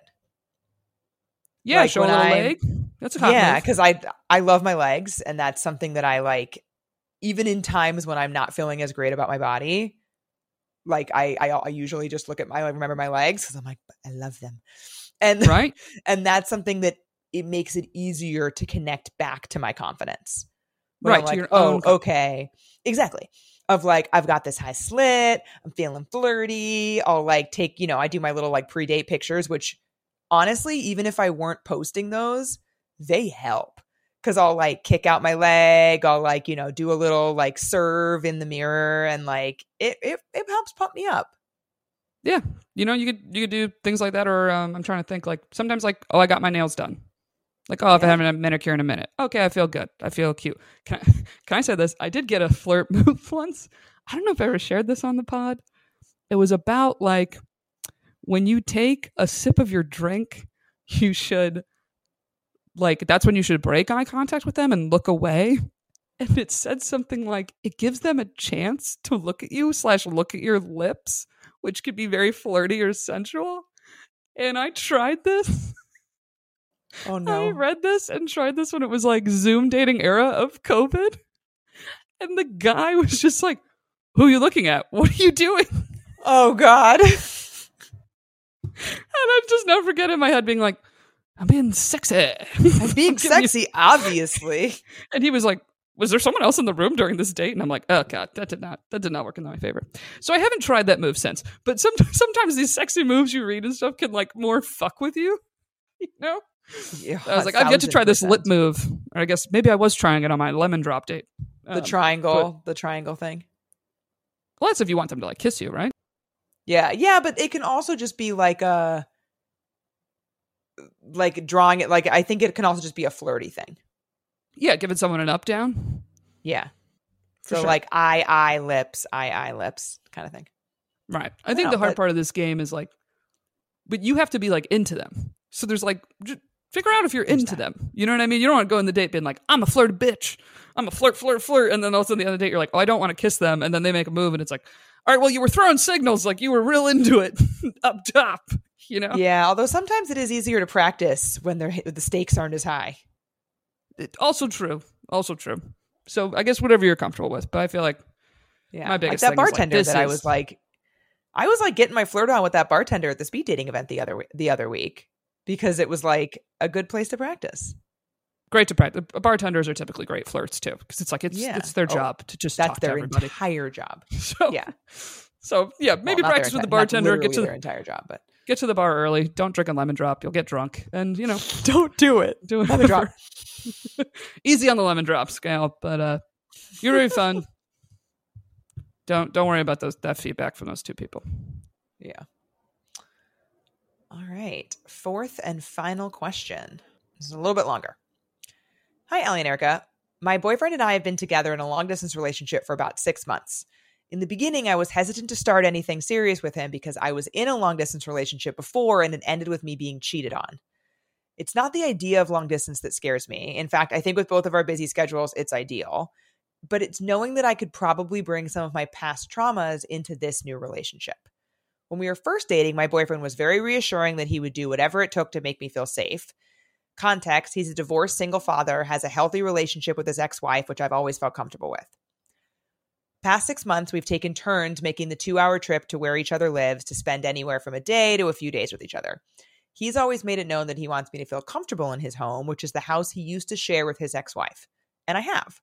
[SPEAKER 1] Yeah, like show a little leg. That's a compliment.
[SPEAKER 2] Yeah, because I love my legs, and that's something that I like. Even in times when I'm not feeling as great about my body, like I usually just look at I remember my legs because I'm like, I love them, and
[SPEAKER 1] right,
[SPEAKER 2] and that's something that it makes it easier to connect back to my confidence.
[SPEAKER 1] Right,
[SPEAKER 2] I'm like,
[SPEAKER 1] to your own
[SPEAKER 2] okay, exactly. Of like, I've got this high slit, I'm feeling flirty. I'll like take, you know, I do my little like pre-date pictures, which honestly, even if I weren't posting those, they help. Cause I'll like kick out my leg. I'll like, you know, do a little like serve in the mirror and like it helps pump me up.
[SPEAKER 1] Yeah. You know, you could do things like that. Or I'm trying to think like sometimes like, oh, I got my nails done. Like, oh, if I haven't had a manicure in a minute. Okay, I feel good. I feel cute. Can I say this? I did get a flirt move once. I don't know if I ever shared this on the pod. It was about like when you take a sip of your drink, you should like that's when you should break eye contact with them and look away. And it said something like it gives them a chance to look at you / look at your lips, which could be very flirty or sensual. And I tried this.
[SPEAKER 2] Oh no.
[SPEAKER 1] I read this and tried this when it was like Zoom dating era of COVID. And the guy was just like, who are you looking at? What are you doing?
[SPEAKER 2] Oh God.
[SPEAKER 1] And I just never forget in my head being like, I'm being sexy.
[SPEAKER 2] I'm being sexy, obviously.
[SPEAKER 1] And he was like, was there someone else in the room during this date? And I'm like, oh God, that did not work in my favor. So I haven't tried that move since. But sometimes these sexy moves you read and stuff can like more fuck with you. You know?
[SPEAKER 2] Yeah,
[SPEAKER 1] I was like, I've yet to try this lip move. Or I guess maybe I was trying it on my lemon drop date.
[SPEAKER 2] The triangle thing.
[SPEAKER 1] Well, that's if you want them to like kiss you, right?
[SPEAKER 2] Yeah, but it can also just be like drawing it. Like, I think it can also just be a flirty thing.
[SPEAKER 1] Yeah, giving someone an up down.
[SPEAKER 2] Yeah.
[SPEAKER 1] For
[SPEAKER 2] So
[SPEAKER 1] sure.
[SPEAKER 2] like eye lips kind of thing.
[SPEAKER 1] Right. I think the hard part of this game is like, but you have to be like into them. So there's like, figure out if you're into them. You know what I mean? You don't want to go in the date being like, I'm a flirty bitch. I'm a flirt. And then all of a sudden the other date, you're like, oh, I don't want to kiss them. And then they make a move and it's like, all right, well, you were throwing signals like you were real into it up top, you know?
[SPEAKER 2] Yeah, although sometimes it is easier to practice when the stakes aren't as high.
[SPEAKER 1] Also true. So I guess whatever you're comfortable with. But I feel like my biggest
[SPEAKER 2] like that
[SPEAKER 1] thing
[SPEAKER 2] bartender
[SPEAKER 1] is like,
[SPEAKER 2] I was like getting my flirt on with that bartender at the speed dating event the other week because it was like a good place to practice.
[SPEAKER 1] Great to practice. Bartenders are typically great flirts too, because it's like it's their job to just talk to everybody.
[SPEAKER 2] That's their entire job.
[SPEAKER 1] So maybe practice with the bartender. Get to
[SPEAKER 2] their entire job, but
[SPEAKER 1] get to the bar early. Don't drink a lemon drop. You'll get drunk, and
[SPEAKER 2] don't do it.
[SPEAKER 1] Do lemon drop. Easy on the lemon drop scale, but you're really fun. Don't worry about that feedback from those two people.
[SPEAKER 2] Yeah. All right. Fourth and final question. This is a little bit longer. Hi, Allie and Erica. My boyfriend and I have been together in a long-distance relationship for about 6 months. In the beginning, I was hesitant to start anything serious with him because I was in a long-distance relationship before and it ended with me being cheated on. It's not the idea of long distance that scares me. In fact, I think with both of our busy schedules, it's ideal. But it's knowing that I could probably bring some of my past traumas into this new relationship. When we were first dating, my boyfriend was very reassuring that he would do whatever it took to make me feel safe. Context, he's a divorced single father, has a healthy relationship with his ex-wife, which I've always felt comfortable with. Past 6 months, we've taken turns making the 2-hour trip to where each other lives to spend anywhere from a day to a few days with each other. He's always made it known that he wants me to feel comfortable in his home, which is the house he used to share with his ex-wife. And I have.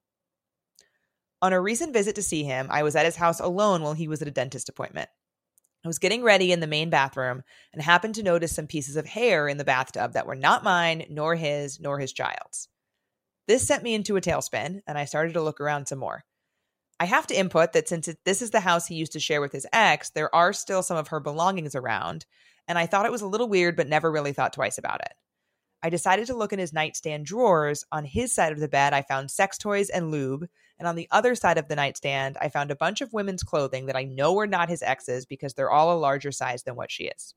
[SPEAKER 2] On a recent visit to see him, I was at his house alone while he was at a dentist appointment. I was getting ready in the main bathroom and happened to notice some pieces of hair in the bathtub that were not mine, nor his child's. This sent me into a tailspin, and I started to look around some more. I have to input that since this is the house he used to share with his ex, there are still some of her belongings around, and I thought it was a little weird but never really thought twice about it. I decided to look in his nightstand drawers. On his side of the bed, I found sex toys and lube, and on the other side of the nightstand, I found a bunch of women's clothing that I know are not his ex's because they're all a larger size than what she is.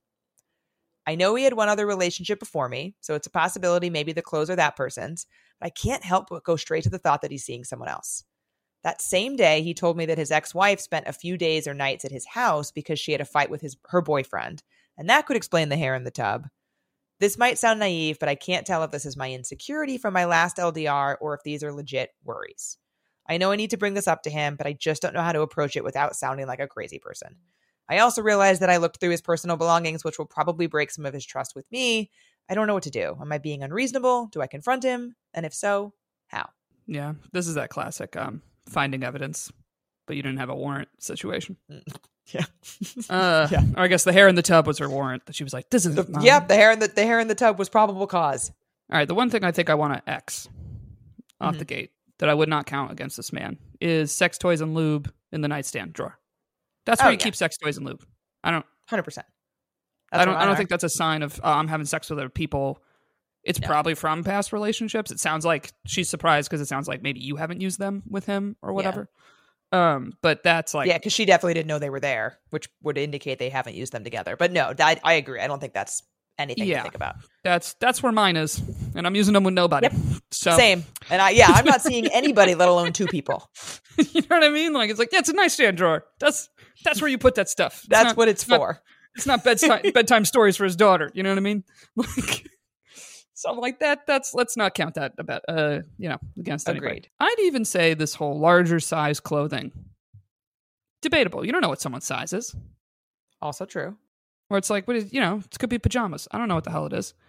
[SPEAKER 2] I know he had one other relationship before me, so it's a possibility maybe the clothes are that person's, but I can't help but go straight to the thought that he's seeing someone else. That same day, he told me that his ex-wife spent a few days or nights at his house because she had a fight with her boyfriend, and that could explain the hair in the tub. This might sound naive, but I can't tell if this is my insecurity from my last LDR or if these are legit worries. I know I need to bring this up to him, but I just don't know how to approach it without sounding like a crazy person. I also realized that I looked through his personal belongings, which will probably break some of his trust with me. I don't know what to do. Am I being unreasonable? Do I confront him? And if so, how?
[SPEAKER 1] Yeah, this is that classic finding evidence, but you didn't have a warrant situation.
[SPEAKER 2] Yeah.
[SPEAKER 1] Or I guess the hair in the tub was her warrant that she was like, this is
[SPEAKER 2] the hair in the tub was probable cause.
[SPEAKER 1] All right, the one thing I think I want to X off the gate that I would not count against this man is sex toys and lube in the nightstand drawer. That's where you keep sex toys and lube. I don't
[SPEAKER 2] 100%.
[SPEAKER 1] I don't think that's a sign of I'm having sex with other people. It's probably from past relationships. It sounds like she's surprised because it sounds like maybe you haven't used them with him or whatever. But that's like,
[SPEAKER 2] because she definitely didn't know they were there, which would indicate they haven't used them together. But no, I agree. I don't think that's anything to think about.
[SPEAKER 1] That's where mine is, and I'm using them with nobody.
[SPEAKER 2] Yep.
[SPEAKER 1] So
[SPEAKER 2] same, and I'm not seeing anybody, let alone two people.
[SPEAKER 1] You know what I mean? Like, it's like, it's a nightstand drawer. That's where you put that stuff.
[SPEAKER 2] That's what it's for.
[SPEAKER 1] It's not bedtime stories for his daughter. You know what I mean? Like, something like that. Let's not count that about against anybody.
[SPEAKER 2] Agreed.
[SPEAKER 1] I'd even say this whole larger size clothing, debatable. You don't know what someone's size is.
[SPEAKER 2] Also true.
[SPEAKER 1] Or it's like, it could be pajamas. I don't know what the hell it is.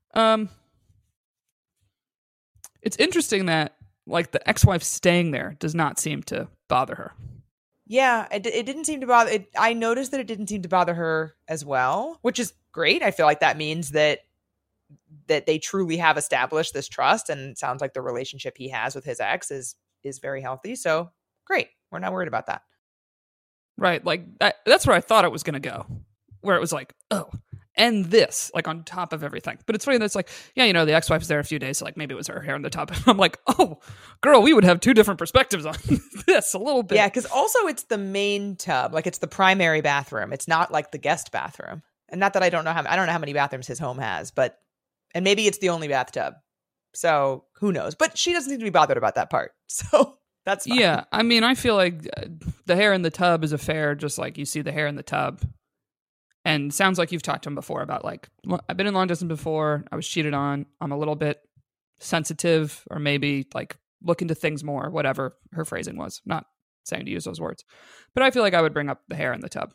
[SPEAKER 1] It's interesting that like the ex-wife staying there does not seem to bother her.
[SPEAKER 2] Yeah, it didn't seem to bother. I noticed that it didn't seem to bother her as well, which is great. I feel like that means that they truly have established this trust, and it sounds like the relationship he has with his ex is very healthy. So great. We're not worried about that.
[SPEAKER 1] Right. Like that's where I thought it was going to go, where it was like, oh, and this, like on top of everything. But it's funny that it's like, yeah, you know, the ex-wife was there a few days, so like maybe it was her hair on the top. And I'm like, oh, girl, we would have two different perspectives on this a little bit.
[SPEAKER 2] Yeah, because also it's the main tub, like it's the primary bathroom. It's not like the guest bathroom. And not that I don't know how many bathrooms his home has, but and maybe it's the only bathtub. So who knows? But she doesn't need to be bothered about that part. So that's fine.
[SPEAKER 1] Yeah, I mean, I feel like the hair in the tub is a fair, just like you see the hair in the tub. And sounds like you've talked to him before about like, I've been in long distance before. I was cheated on. I'm a little bit sensitive, or maybe like look into things more, whatever her phrasing was. Not saying to use those words. But I feel like I would bring up the hair in the tub.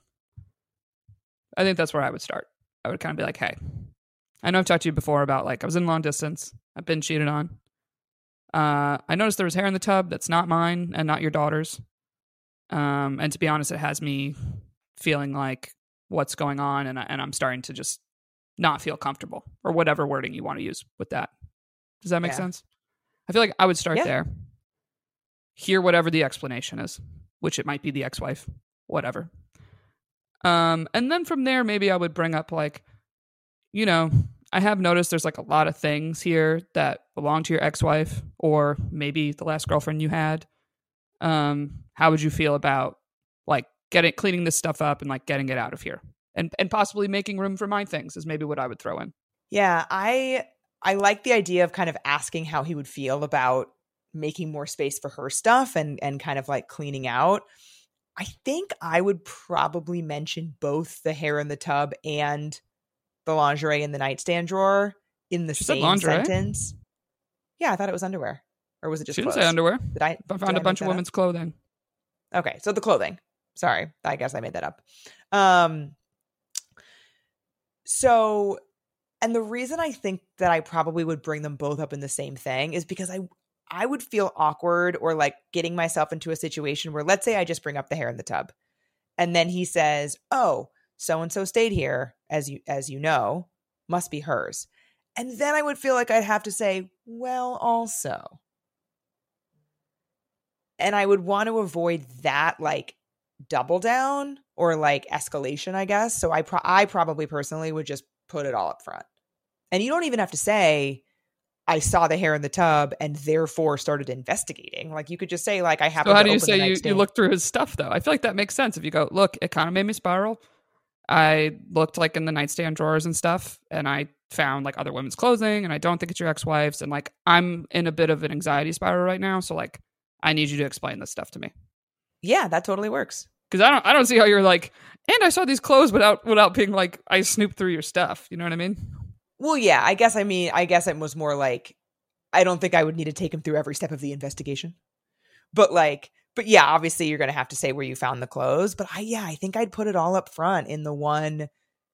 [SPEAKER 1] I think that's where I would start. I would kind of be like, hey, I know I've talked to you before about like, I was in long distance. I've been cheated on. I noticed there was hair in the tub that's not mine and not your daughter's. And to be honest, it has me feeling like what's going on, and I'm starting to just not feel comfortable, or whatever wording you want to use with that. Does that make sense? I feel like I would start there. Hear whatever the explanation is, which it might be the ex-wife, whatever. And then from there, maybe I would bring up like, you know, I have noticed there's like a lot of things here that belong to your ex-wife, or maybe the last girlfriend you had. How would you feel about like cleaning this stuff up and like getting it out of here, and possibly making room for my things is maybe what I would throw in.
[SPEAKER 2] Yeah, I like the idea of kind of asking how he would feel about making more space for her stuff and kind of like cleaning out. I think I would probably mention both the hair in the tub and the lingerie in the nightstand drawer in the same sentence. Yeah, I thought it was underwear. Or was it just clothes?
[SPEAKER 1] She didn't say underwear.
[SPEAKER 2] I
[SPEAKER 1] found a bunch of women's clothing.
[SPEAKER 2] Okay, so the clothing. Sorry, I guess I made that up. So, and the reason I think that I probably would bring them both up in the same thing is because I would feel awkward, or like getting myself into a situation where, let's say I just bring up the hair in the tub, and then he says, oh, so-and-so stayed here, as you know, must be hers. And then I would feel like I'd have to say, well, also. And I would want to avoid that like double down or like escalation, I guess. So I probably personally would just put it all up front. And you don't even have to say, I saw the hair in the tub and therefore started investigating. Like you could just say like, I happened to open the nightstand. So how do you say
[SPEAKER 1] you looked through his stuff though? I feel like that makes sense. If you go, look, it kind of made me spiral. I looked like in the nightstand drawers and stuff, and I found like other women's clothing, and I don't think it's your ex-wife's, and like I'm in a bit of an anxiety spiral right now, so like I need you to explain this stuff to me.
[SPEAKER 2] Yeah, that totally works.
[SPEAKER 1] Because I don't see how you're like, and I saw these clothes without being like, I snooped through your stuff. You know what I mean?
[SPEAKER 2] Well, yeah, I guess it was more like, I don't think I would need to take him through every step of the investigation. But yeah, obviously you're going to have to say where you found the clothes. But I think I'd put it all up front in the one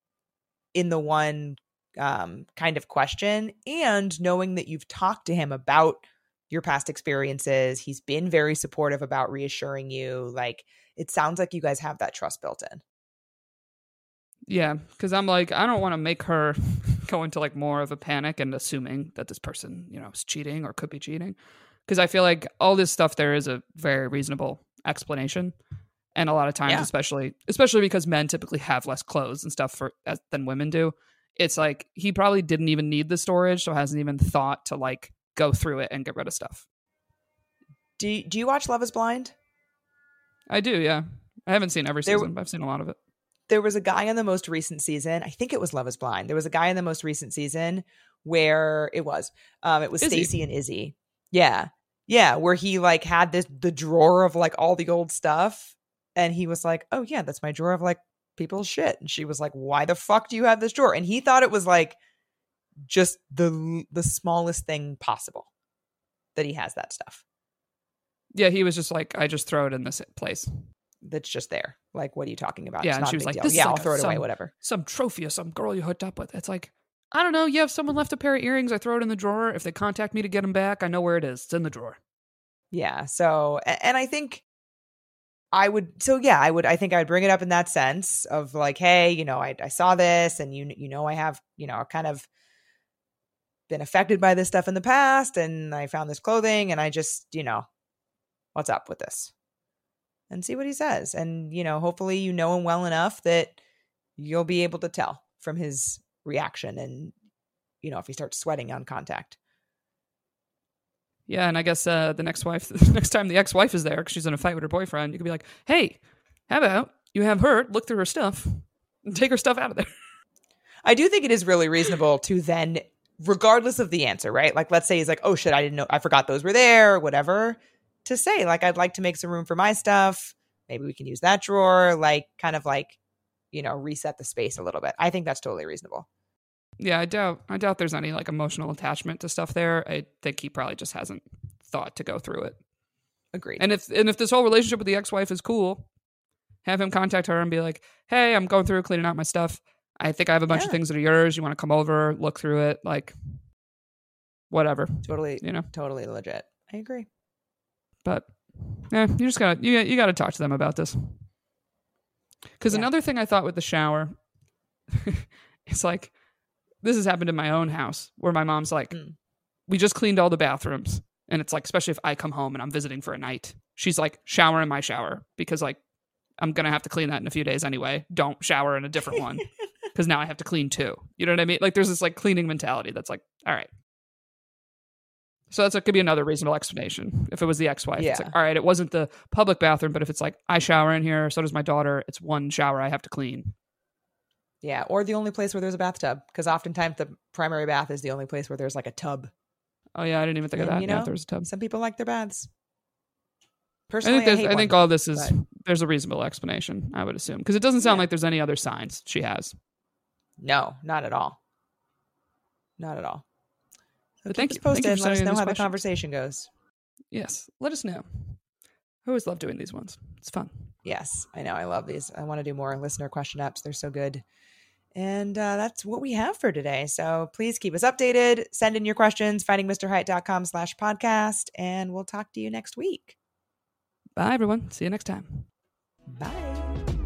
[SPEAKER 2] kind of question. And knowing that you've talked to him about your past experiences, he's been very supportive about reassuring you. Like, it sounds like you guys have that trust built in.
[SPEAKER 1] Yeah, because I'm like, I don't want to make her go into like more of a panic and assuming that this person, you know, is cheating or could be cheating. Because I feel like all this stuff, there is a very reasonable explanation. And a lot of times, especially because men typically have less clothes and stuff than women do, it's like he probably didn't even need the storage, so hasn't even thought to like go through it and get rid of stuff.
[SPEAKER 2] Do you watch Love is Blind?
[SPEAKER 1] I do, yeah. I haven't seen every season, but I've seen a lot of it.
[SPEAKER 2] There was a guy in the most recent season. I think it was Love is Blind. There was a guy in the most recent season where it was Stacey and Izzy. Yeah. Yeah. Where he like had the drawer of like all the old stuff. And he was like, oh yeah, that's my drawer of like people's shit. And she was like, why the fuck do you have this drawer? And he thought it was like just the smallest thing possible that he has that stuff.
[SPEAKER 1] Yeah. He was just like, I just throw it in this place.
[SPEAKER 2] That's just there. Like, what are you talking about?
[SPEAKER 1] Yeah. And she was like,
[SPEAKER 2] I'll throw it away, whatever.
[SPEAKER 1] Some trophy of some girl you hooked up with. It's like, I don't know. Yeah, if someone left a pair of earrings, I throw it in the drawer. If they contact me to get them back, I know where it is. It's in the drawer.
[SPEAKER 2] Yeah. So, and I think I think I'd bring it up in that sense of like, hey, you know, I saw this, and you know, I have, you know, kind of been affected by this stuff in the past, and I found this clothing, and I just, you know, what's up with this? and see what he says. And, hopefully you know him well enough that you'll be able to tell from his reaction and, if he starts sweating on contact.
[SPEAKER 1] Yeah, and I guess the next time the ex-wife is there because she's in a fight with her boyfriend, you could be like, hey, how about you have her look through her stuff and take her stuff out of there?
[SPEAKER 2] I do think it is really reasonable to then, regardless of the answer, right? Like, let's say he's like, oh shit, I didn't know, I forgot those were there, or whatever, to say, like, I'd like to make some room for my stuff. Maybe we can use that drawer, like, kind of like, reset the space a little bit. I think that's totally reasonable.
[SPEAKER 1] Yeah, I doubt there's any like emotional attachment to stuff there. I think he probably just hasn't thought to go through it.
[SPEAKER 2] Agreed.
[SPEAKER 1] And if this whole relationship with the ex-wife is cool, have him contact her and be like, hey, I'm going through cleaning out my stuff. I think I have a bunch of things that are yours. You want to come over, look through it, like whatever.
[SPEAKER 2] Totally, totally legit. I agree.
[SPEAKER 1] But yeah, you just gotta talk to them about this. Because another thing I thought with the shower, it's like, this has happened in my own house where my mom's like, we just cleaned all the bathrooms. And it's like, especially if I come home and I'm visiting for a night, she's like, shower in my shower because like, I'm going to have to clean that in a few days anyway. Don't shower in a different one because now I have to clean two. You know what I mean? Like there's this like cleaning mentality that's like, all right. So that could be another reasonable explanation. If it was the ex-wife, it's like, all right, it wasn't the public bathroom, but if it's like, I shower in here, so does my daughter, it's one shower I have to clean.
[SPEAKER 2] Yeah, or the only place where there's a bathtub, because oftentimes the primary bath is the only place where there's like a tub.
[SPEAKER 1] Oh yeah, I didn't even think of that. Yeah, there's a tub.
[SPEAKER 2] Some people like their baths. Personally,
[SPEAKER 1] I think all this is there's a reasonable explanation, I would assume, because it doesn't sound like there's any other signs she has.
[SPEAKER 2] No, not at all. Not at all. So
[SPEAKER 1] but thank you.
[SPEAKER 2] Posted.
[SPEAKER 1] Thank you for
[SPEAKER 2] let us know how
[SPEAKER 1] questions.
[SPEAKER 2] the conversation goes.
[SPEAKER 1] Yes, let us know. I always love doing these ones. It's fun.
[SPEAKER 2] Yes, I know. I love these. I want to do more listener question apps. They're so good. And that's what we have for today. So please keep us updated. Send in your questions, findingmrheight.com/podcast, and we'll talk to you next week.
[SPEAKER 1] Bye, everyone. See you next time.
[SPEAKER 2] Bye.